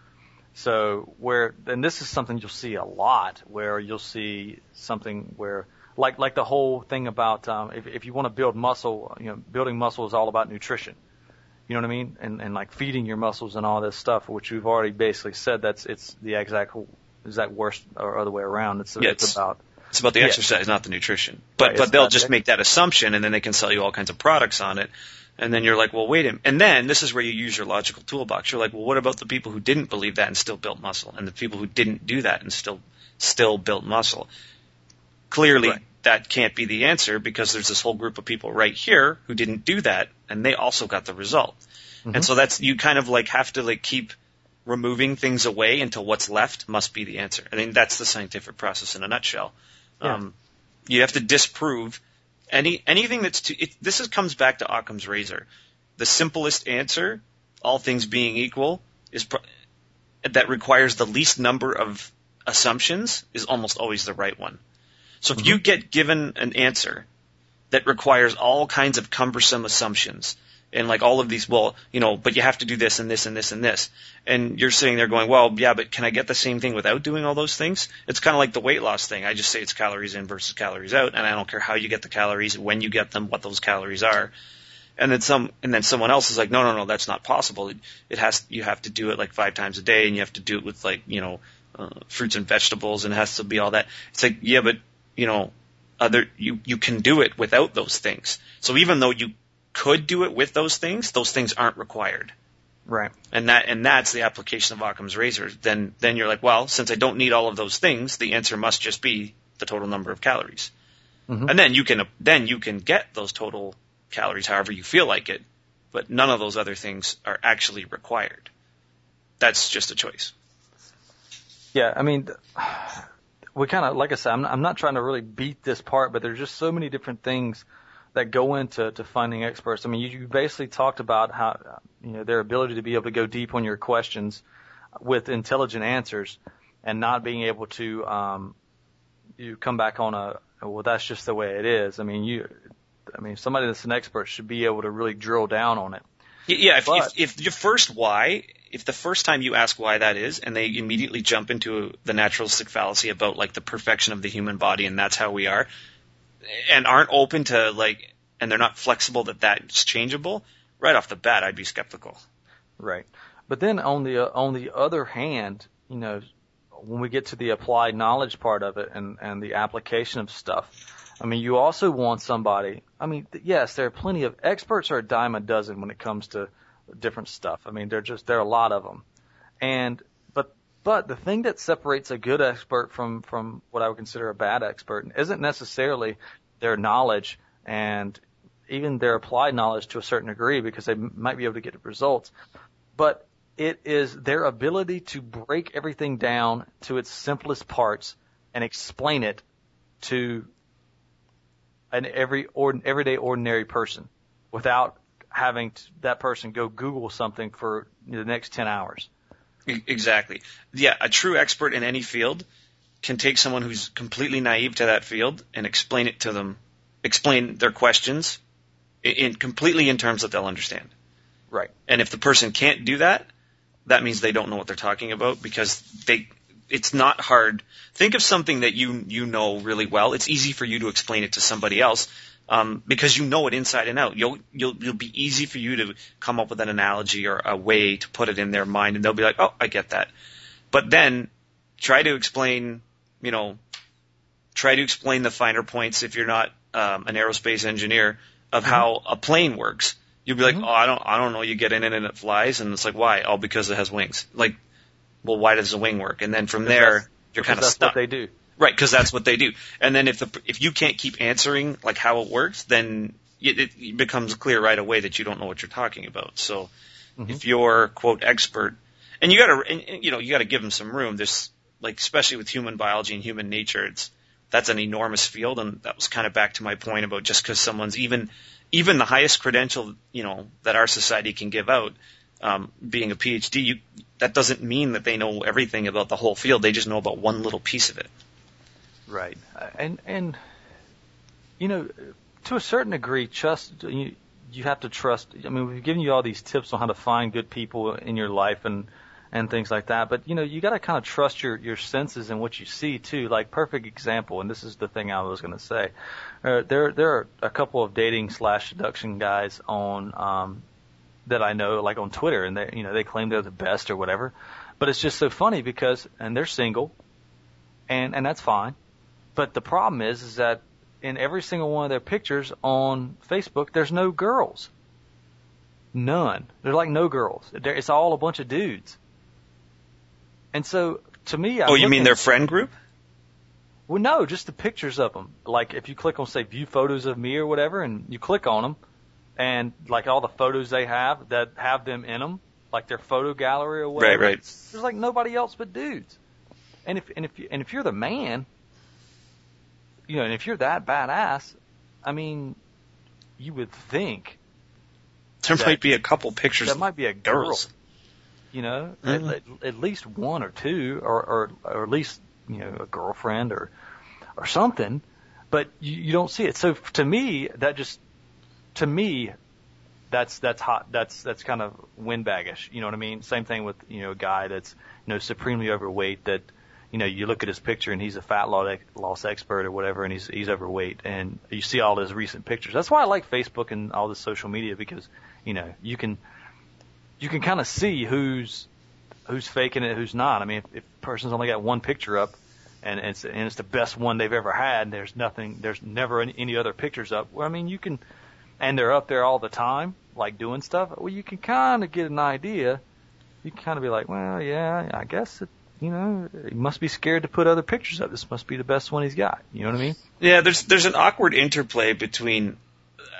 Speaker 1: So and this is something you'll see a lot, where you'll see something where, like the whole thing about if you want to build muscle, building muscle is all about nutrition. You know what I mean? And like feeding your muscles and all this stuff, which we've already basically said it's the exact worst or other way around. It's about
Speaker 2: the exercise, not the nutrition. But they'll just make that assumption, and then they can sell you all kinds of products on it. And then you're like, well, wait a minute. And then this is where you use your logical toolbox. You're like, well, what about the people who didn't believe that and still built muscle, and the people who didn't do that and still built muscle? Clearly, that can't be the answer, because there's this whole group of people right here who didn't do that, and they also got the result. Mm-hmm. And so you kind of have to keep removing things away until what's left must be the answer. I mean, that's the scientific process in a nutshell. Yeah. You have to disprove anything that's this comes back to Occam's razor. The simplest answer, all things being equal, that requires the least number of assumptions, is almost always the right one. So if you get given an answer that requires all kinds of cumbersome assumptions, and all of these, but you have to do this and this and this and this, and you're sitting there going, well, yeah, but can I get the same thing without doing all those things? It's kind of like the weight loss thing. I just say it's calories in versus calories out, and I don't care how you get the calories, when you get them, what those calories are. And then someone else is like, no, that's not possible. You have to do it 5 times a day, and you have to do it with fruits and vegetables, and it has to be all that. It's like, yeah, but you can do it without those things. So even though you could do it with those things aren't required.
Speaker 1: Right.
Speaker 2: And that's the application of Occam's razor. Then you're like, well, since I don't need all of those things, the answer must just be the total number of calories. Mm-hmm. And then you can get those total calories however you feel like it, but none of those other things are actually required. That's just a choice.
Speaker 1: Yeah, I mean, we kind of, like I said, I'm not trying to really beat this part, but there's just so many different things that go into finding experts. I mean, you basically talked about how, their ability to be able to go deep on your questions with intelligent answers and not being able to, you come back on well, that's just the way it is. I mean, somebody that's an expert should be able to really drill down on it.
Speaker 2: Yeah, if your first why, if the first time you ask why that is, and they immediately jump into the naturalistic fallacy about like the perfection of the human body and that's how we are, and aren't open to like, and they're not flexible that's changeable, right off the bat, I'd be skeptical.
Speaker 1: Right. But then on the other hand, when we get to the applied knowledge part of it and the application of stuff, I mean, you also want somebody, I mean, yes, there are plenty of experts are a dime a dozen when it comes to different stuff. I mean, there are a lot of them. But the thing that separates a good expert from what I would consider a bad expert isn't necessarily their knowledge and even their applied knowledge to a certain degree, because they might be able to get results, but it is their ability to break everything down to its simplest parts and explain it to an everyday ordinary person without having that person go Google something for the next 10 hours.
Speaker 2: Exactly. Yeah, a true expert in any field can take someone who's completely naive to that field and explain it to them, explain their questions completely in terms that they'll understand.
Speaker 1: Right.
Speaker 2: And if the person can't do that, that means they don't know what they're talking about, because it's not hard. Think of something that you know really well. It's easy for you to explain it to somebody else, because you know it inside and out. You'll be easy for you to come up with an analogy or a way to put it in their mind, and they'll be like, oh, I get that. But then try to explain the finer points if you're not an aerospace engineer of how a plane works. You'll be like, oh, I don't know. You get in it and it flies, and it's like, why? Oh, because it has wings. Like, well, why does the wing work? And then from there, you're kind of stuck.
Speaker 1: That's what they do.
Speaker 2: Right, because that's what they do. And then if you can't keep answering like how it works, then it becomes clear right away that you don't know what you're talking about. So if you're quote expert, and you gotta give them some room. There's like, especially with human biology and human nature, that's an enormous field, and that was kind of back to my point about just because someone's even the highest credential, that our society can give out, being a PhD, that doesn't mean that they know everything about the whole field. They just know about one little piece of it.
Speaker 1: Right. And to a certain degree, you have to trust. I mean, we've given you all these tips on how to find good people in your life and things like that. But, you got to kind of trust your senses and what you see, too. Like, perfect example, and this is the thing I was going to say. There are a couple of dating/seduction guys on that I know, like on Twitter, and they claim they're the best or whatever. But it's just so funny and they're single, and that's fine. But the problem is that in every single one of their pictures on Facebook, there's no girls. None. There's like no girls. It's all a bunch of dudes. And so, to me,
Speaker 2: you mean their friend group?
Speaker 1: Well, no, just the pictures of them. Like, if you click on, say, view photos of me or whatever, and you click on them, and like all the photos they have that have them in them, like their photo gallery or whatever.
Speaker 2: Right.
Speaker 1: There's like nobody else but dudes. And if you're the man, and if you're that badass, I mean, you would think
Speaker 2: there might be a couple pictures.
Speaker 1: That might be a girl.
Speaker 2: Girls.
Speaker 1: At least one or two, or at least a girlfriend or something. But you don't see it. So to me, that's hot. That's kind of windbaggish. You know what I mean? Same thing with a guy that's supremely overweight. That you look at his picture and he's a fat loss expert or whatever, and he's overweight, and you see all his recent pictures. That's why I like Facebook and all this social media, because you can kind of see who's faking it, who's not. I mean, if a person's only got one picture up and it's the best one they've ever had, and there's never any other pictures up. Well, I mean, and they're up there all the time, like doing stuff. Well, you can kind of get an idea. You can kind of be like, well, yeah, I guess he must be scared to put other pictures up. This must be the best one he's got. You know what I mean?
Speaker 2: Yeah, there's an awkward interplay between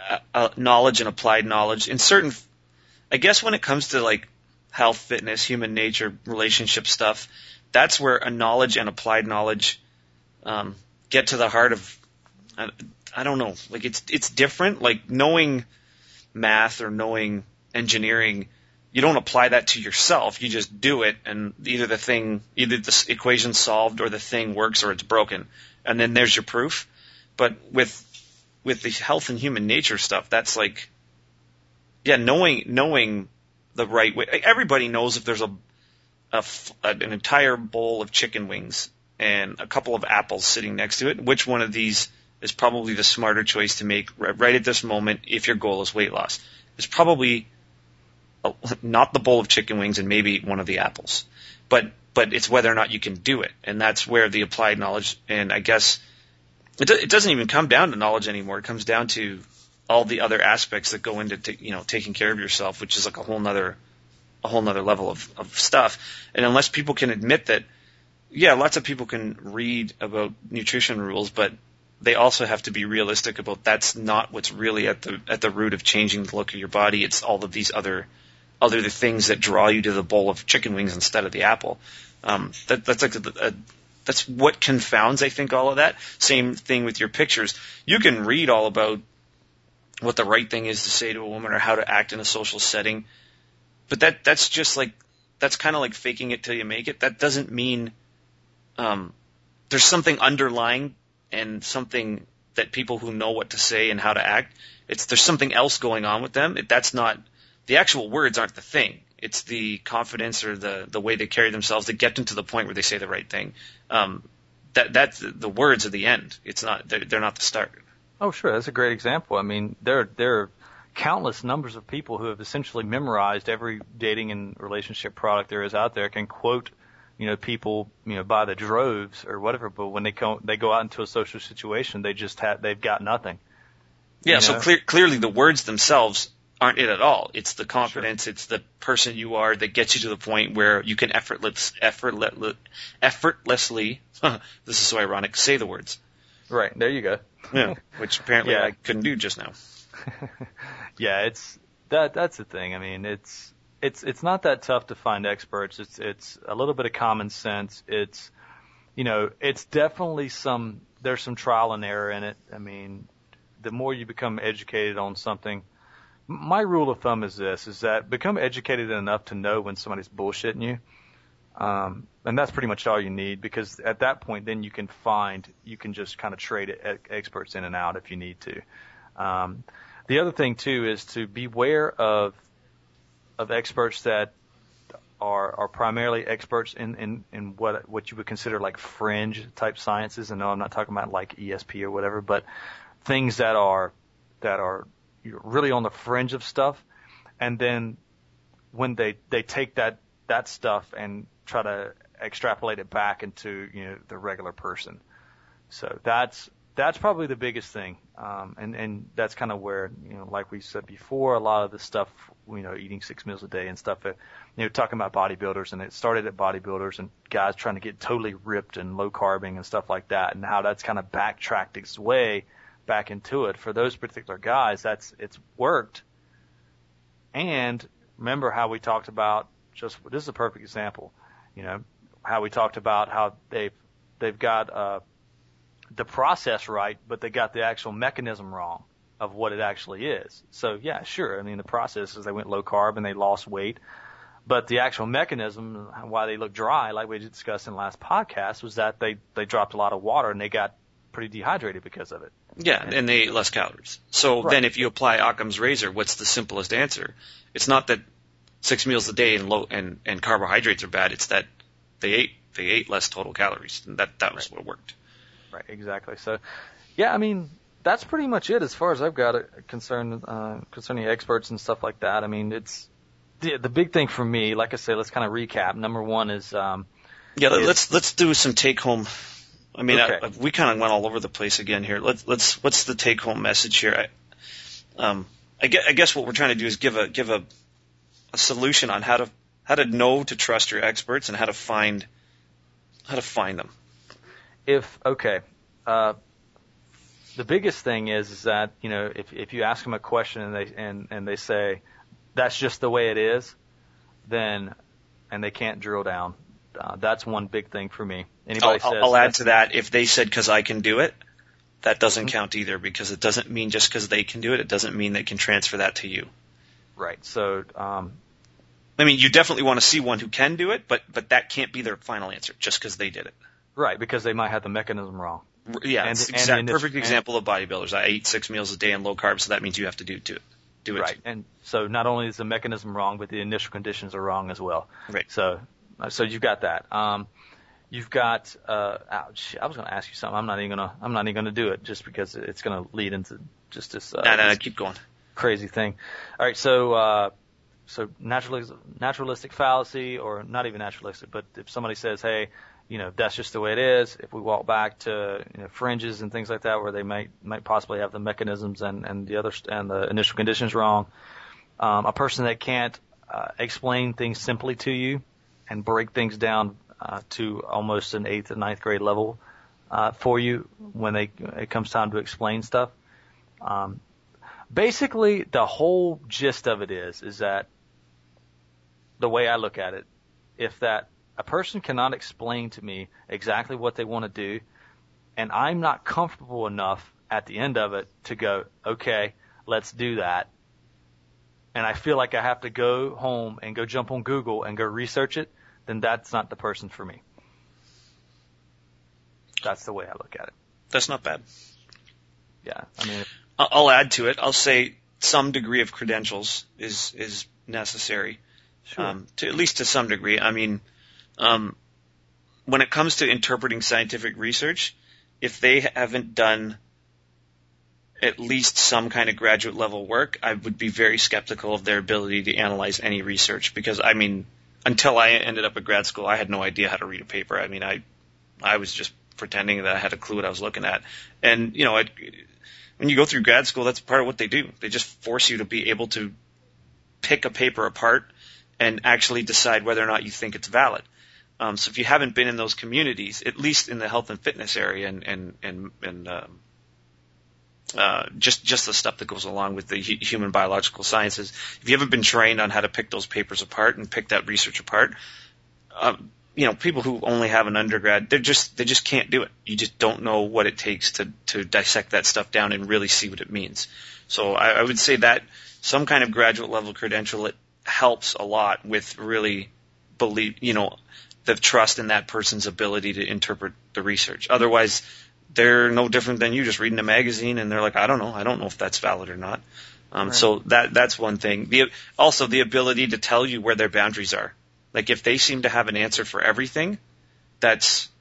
Speaker 2: knowledge and applied knowledge in certain. I guess when it comes to like health, fitness, human nature, relationship stuff, that's where a knowledge and applied knowledge get to the heart of. I don't know. Like it's different. Like knowing math or knowing engineering, you don't apply that to yourself. You just do it, and either the equation's solved or the thing works or it's broken, and then there's your proof. But with the health and human nature stuff, that's like, yeah, knowing the right way. Everybody knows if there's an entire bowl of chicken wings and a couple of apples sitting next to it, which one of these is probably the smarter choice to make right at this moment if your goal is weight loss. It's probably not the bowl of chicken wings and maybe one of the apples. But it's whether or not you can do it. And that's where the applied knowledge, and I guess it doesn't even come down to knowledge anymore. It comes down to all the other aspects that go into taking care of yourself, which is like a whole nother level of stuff. And unless people can admit that, yeah, lots of people can read about nutrition rules, but they also have to be realistic about that's not what's really at the root of changing the look of your body. It's all of these other things that draw you to the bowl of chicken wings instead of the apple. That's what confounds, I think, all of that. Same thing with your pictures. You can read all about what the right thing is to say to a woman or how to act in a social setting, but that's just like, that's kind of like faking it till you make it. That doesn't mean there's something underlying and something that people who know what to say and how to act, there's something else going on with them. That's not, the actual words aren't the thing. It's the confidence or the way they carry themselves that get them to the point where they say the right thing. That's the words are the end. It's not, they're not the start.
Speaker 1: Oh, sure. That's a great example. I mean, there are countless numbers of people who have essentially memorized every dating and relationship product there is out there, can quote, people, by the droves or whatever, but when they go out into a social situation, they've got nothing.
Speaker 2: Yeah. So clearly the words themselves aren't it at all. It's the confidence. Sure. It's the person you are that gets you to the point where you can effortlessly, this is so ironic, say the words.
Speaker 1: Right. There you go.
Speaker 2: Yeah. Which apparently I couldn't do just now.
Speaker 1: Yeah. That's the thing. I mean, it's not that tough to find experts. It's a little bit of common sense. It's definitely there's some trial and error in it. I mean, the more you become educated on something, my rule of thumb is that become educated enough to know when somebody's bullshitting you. And that's pretty much all you need, because at that point, then you can just kind of trade experts in and out if you need to. The other thing too is to beware of experts that are primarily experts in what you would consider like fringe type sciences. And no, I'm not talking about like ESP or whatever, but things that are really on the fringe of stuff. And then when they take that stuff and try to extrapolate it back into, the regular person. So that's probably the biggest thing. And that's kind of where, like we said before, a lot of the stuff, eating 6 meals a day and stuff, talking about bodybuilders, and it started at bodybuilders and guys trying to get totally ripped and low carbing and stuff like that, and how that's kind of backtracked its way back into it. For those particular guys, it's worked. And remember how we talked about, this is a perfect example, how we talked about how they've got the process right, but they got the actual mechanism wrong of what it actually is. So yeah, sure. I mean, the process is they went low carb and they lost weight, but the actual mechanism, why they look dry, like we discussed in the last podcast, was that they dropped a lot of water and they got pretty dehydrated because of it.
Speaker 2: Yeah, and they ate less calories. So Then if you apply Occam's razor, what's the simplest answer? It's not that 6 meals a day and carbohydrates are bad. It's that they ate less total calories. And that was what worked.
Speaker 1: Right, exactly. So, yeah, I mean, that's pretty much it as far as I've got it concerning experts and stuff like that. I mean, it's the big thing for me. Like I say, let's kind of recap. Number one is
Speaker 2: let's do some take home. I mean, okay. We kind of went all over the place again here. What's the take home message here? I guess what we're trying to do is give a solution on how to know to trust your experts and how to find them.
Speaker 1: the biggest thing is that, if you ask them a question and they say that's just the way it is, then and they can't drill down. That's one big thing for me.
Speaker 2: I'll add to that. If they said, "'cause I can do it," that doesn't count either, because it doesn't mean just because they can do it, it doesn't mean they can transfer that to you.
Speaker 1: Right. So,
Speaker 2: you definitely want to see one who can do it, but that can't be their final answer just because they did it.
Speaker 1: Right, because they might have the mechanism wrong.
Speaker 2: Yeah, perfect example of bodybuilders. I ate 6 meals a day and low carb, so that means you have to do it.
Speaker 1: Right, and so not only is the mechanism wrong, but the initial conditions are wrong as well.
Speaker 2: Right.
Speaker 1: So you've got that. You've got. I was going to ask you something. I'm not even gonna do it just because it's going to lead into just this.
Speaker 2: No, keep going.
Speaker 1: Crazy thing. All right, so naturalistic fallacy, or not even naturalistic, but if somebody says, hey, that's just the way it is. If we walk back to fringes and things like that, where they might possibly have the mechanisms and the initial conditions wrong, a person that can't explain things simply to you and break things down to almost an 8th and 9th grade level for you when it comes time to explain stuff. Basically, the whole gist of it is that the way I look at it, if that a person cannot explain to me exactly what they want to do, and I'm not comfortable enough at the end of it to go, okay, let's do that, and I feel like I have to go home and go jump on Google and go research it, then that's not the person for me. That's the way I look at it.
Speaker 2: That's not bad.
Speaker 1: Yeah,
Speaker 2: I'll add to it. I'll say some degree of credentials is necessary.
Speaker 1: Sure.
Speaker 2: At least to some degree. When it comes to interpreting scientific research, if they haven't done at least some kind of graduate level work, I would be very skeptical of their ability to analyze any research, because until I ended up at grad school, I had no idea how to read a paper. I was just pretending that I had a clue what I was looking at. And, when you go through grad school, that's part of what they do. They just force you to be able to pick a paper apart and actually decide whether or not you think it's valid. So if you haven't been in those communities, at least in the health and fitness area and just the stuff that goes along with the human biological sciences, if you haven't been trained on how to pick those papers apart and pick that research apart, people who only have an undergrad, they just can't do it. You just don't know what it takes to dissect that stuff down and really see what it means. So I would say that some kind of graduate level credential, it helps a lot with really the trust in that person's ability to interpret the research. Otherwise, they're no different than you just reading a magazine and they're like, I don't know if that's valid or not.
Speaker 1: Right.
Speaker 2: So that's one thing. Also the ability to tell you where their boundaries are. Like if they seem to have an answer for everything, that's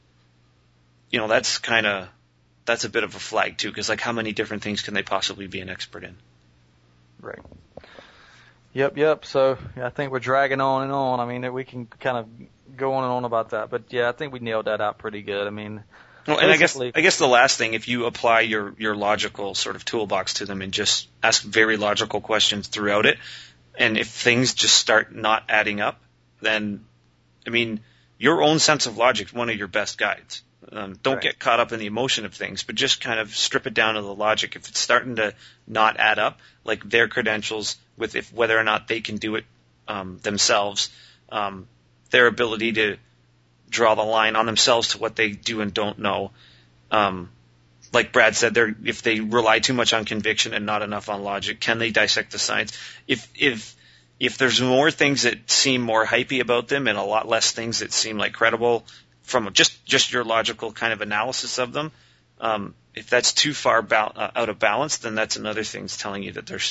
Speaker 2: a bit of a flag too, because how many different things can they possibly be an expert in?
Speaker 1: Right. Yep. So I think we're dragging on and on. We can kind of go on and on about that, but yeah, I think we nailed that out pretty good. And
Speaker 2: I guess the last thing, if you apply your logical sort of toolbox to them and just ask very logical questions throughout it, and if things just start not adding up, then your own sense of logic is one of your best guides. Don't get caught up in the emotion of things, but just kind of strip it down to the logic. If it's starting to not add up, like their credentials with whether or not they can do it themselves, their ability to draw the line on themselves to what they do and don't know. Like Brad said, if they rely too much on conviction and not enough on logic, can they dissect the science? If there's more things that seem more hypey about them and a lot less things that seem like credible from just your logical kind of analysis of them, if that's too far out of balance, then that's another thing that's telling you that there's,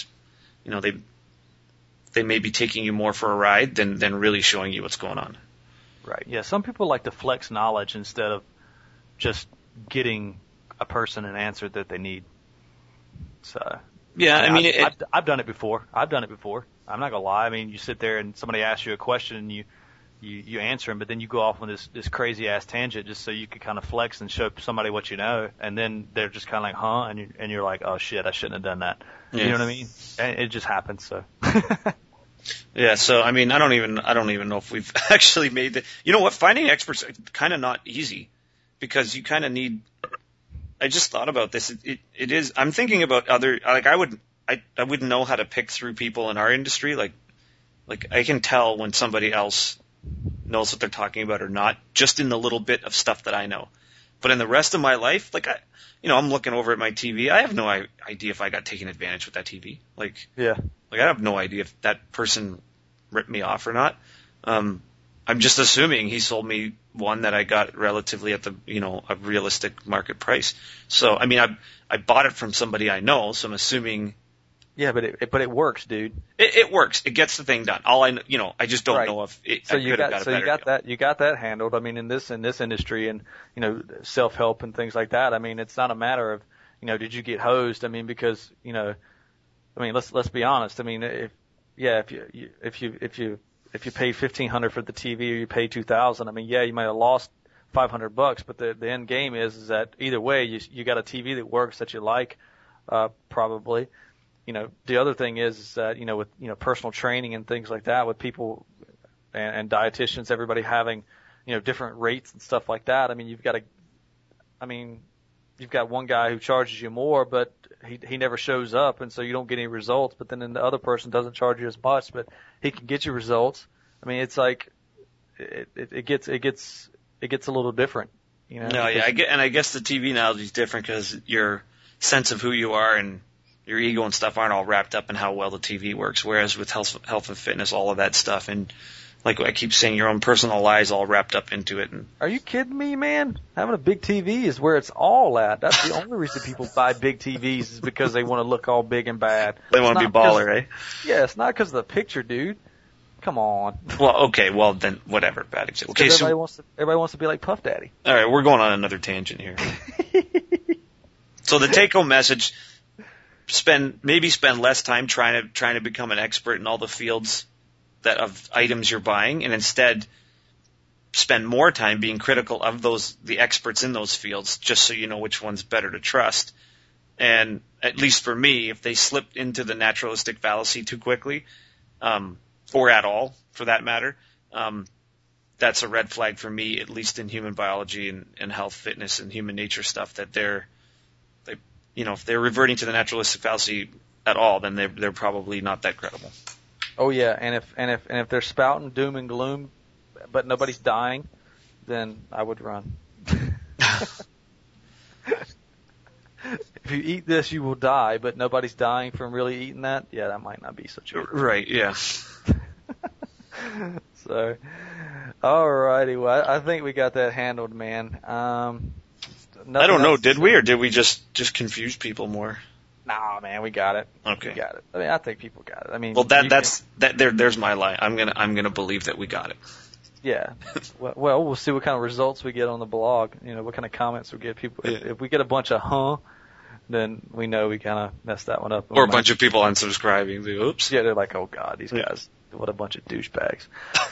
Speaker 2: they may be taking you more for a ride than really showing you what's going on.
Speaker 1: Right. Yeah. Some people like to flex knowledge instead of just getting a person an answer that they need. So.
Speaker 2: Yeah.
Speaker 1: I've done it before. I'm not gonna lie. You sit there and somebody asks you a question and you answer them, but then you go off on this crazy ass tangent just so you can kind of flex and show somebody what you know, and then they're just kind of like, huh? And you're like, oh shit, I shouldn't have done that. Yeah. You know what I mean? And it just happens. So.
Speaker 2: Yeah. So I don't even know if we've actually made the. You know what? Finding experts is kind of not easy, because you kind of need I just thought about this. It is. I'm thinking about other. Like I wouldn't know how to pick through people in our industry. Like I can tell when somebody else knows what they're talking about or not, just in the little bit of stuff that I know. But in the rest of my life, like I'm looking over at my TV. I have no idea if I got taken advantage with that TV. Like I have no idea if that person ripped me off or not. I'm just assuming he sold me one that I got relatively at the, a realistic market price. So, I mean, I bought it from somebody I know, so I'm assuming.
Speaker 1: Yeah, but it works, dude.
Speaker 2: It works. It gets the thing done. I just don't know if I could have got a better deal.
Speaker 1: You got that handled. I mean, in this industry and, self-help and things like that, I mean, it's not a matter of, did you get hosed? I mean, because, let's be honest. I mean, if you paid $1,500 for the TV or you paid $2,000, I mean, yeah, you might have lost $500, but the end game is that either way, you got a TV that works that you like, probably. The other thing is that, with, personal training and things like that, with people and dietitians, everybody having, different rates and stuff like that. I mean, you've got one guy who charges you more, but he never shows up, and so you don't get any results. But then the other person doesn't charge you as much, but he can get you results. I mean, it's like it gets a little different,
Speaker 2: No, yeah, I guess the TV analogy is different because your sense of who you are and your ego and stuff aren't all wrapped up in how well the TV works. Whereas with health and fitness, all of that stuff, and like I keep saying, your own personal lives all wrapped up into it. And
Speaker 1: are you kidding me, man? Having a big TV is where it's all at. That's the only reason people buy big TVs is because they want to look all big and bad.
Speaker 2: They want to be baller, eh?
Speaker 1: Yeah, it's not because of the picture, dude. Come on.
Speaker 2: Well, okay, well then, whatever. Bad example. Okay,
Speaker 1: everybody wants to be like Puff Daddy.
Speaker 2: All right, we're going on another tangent here. So the take-home message: spend less time trying to become an expert in all the fields of items you're buying, and instead spend more time being critical of the experts in those fields, just so you know which one's better to trust. And at least for me, if they slip into the naturalistic fallacy too quickly, or at all, for that matter, that's a red flag for me, at least in human biology and health, fitness, and human nature stuff, that if they're reverting to the naturalistic fallacy at all, then they're probably not that credible.
Speaker 1: Oh yeah, and if they're spouting doom and gloom, but nobody's dying, then I would run. If you eat this, you will die, but nobody's dying from really eating that. Yeah, that might not be such a
Speaker 2: right. Yeah.
Speaker 1: So, alrighty. Well, I think we got that handled, man. I
Speaker 2: don't know. Did we, or did we just confuse people more?
Speaker 1: Nah, man, we got it.
Speaker 2: Okay.
Speaker 1: We got it. I mean, I think people got it. I mean,
Speaker 2: well, there's my lie. I'm gonna believe that we got it.
Speaker 1: Yeah. Well, we'll see what kind of results we get on the blog. What kind of comments we get. People, if we get a bunch of then we know we kind of messed that one up.
Speaker 2: Or a bunch of people unsubscribing. Oops.
Speaker 1: Yeah, they're like, oh god, these guys, what a bunch of douchebags.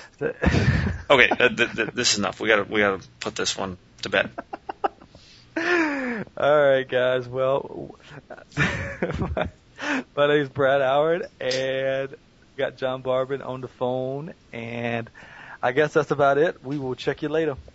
Speaker 2: Okay, this is enough. We gotta put this one to bed.
Speaker 1: All right, guys. Well, my name's Brad Howard, and we got John Barbin on the phone, and I guess that's about it. We will check you later.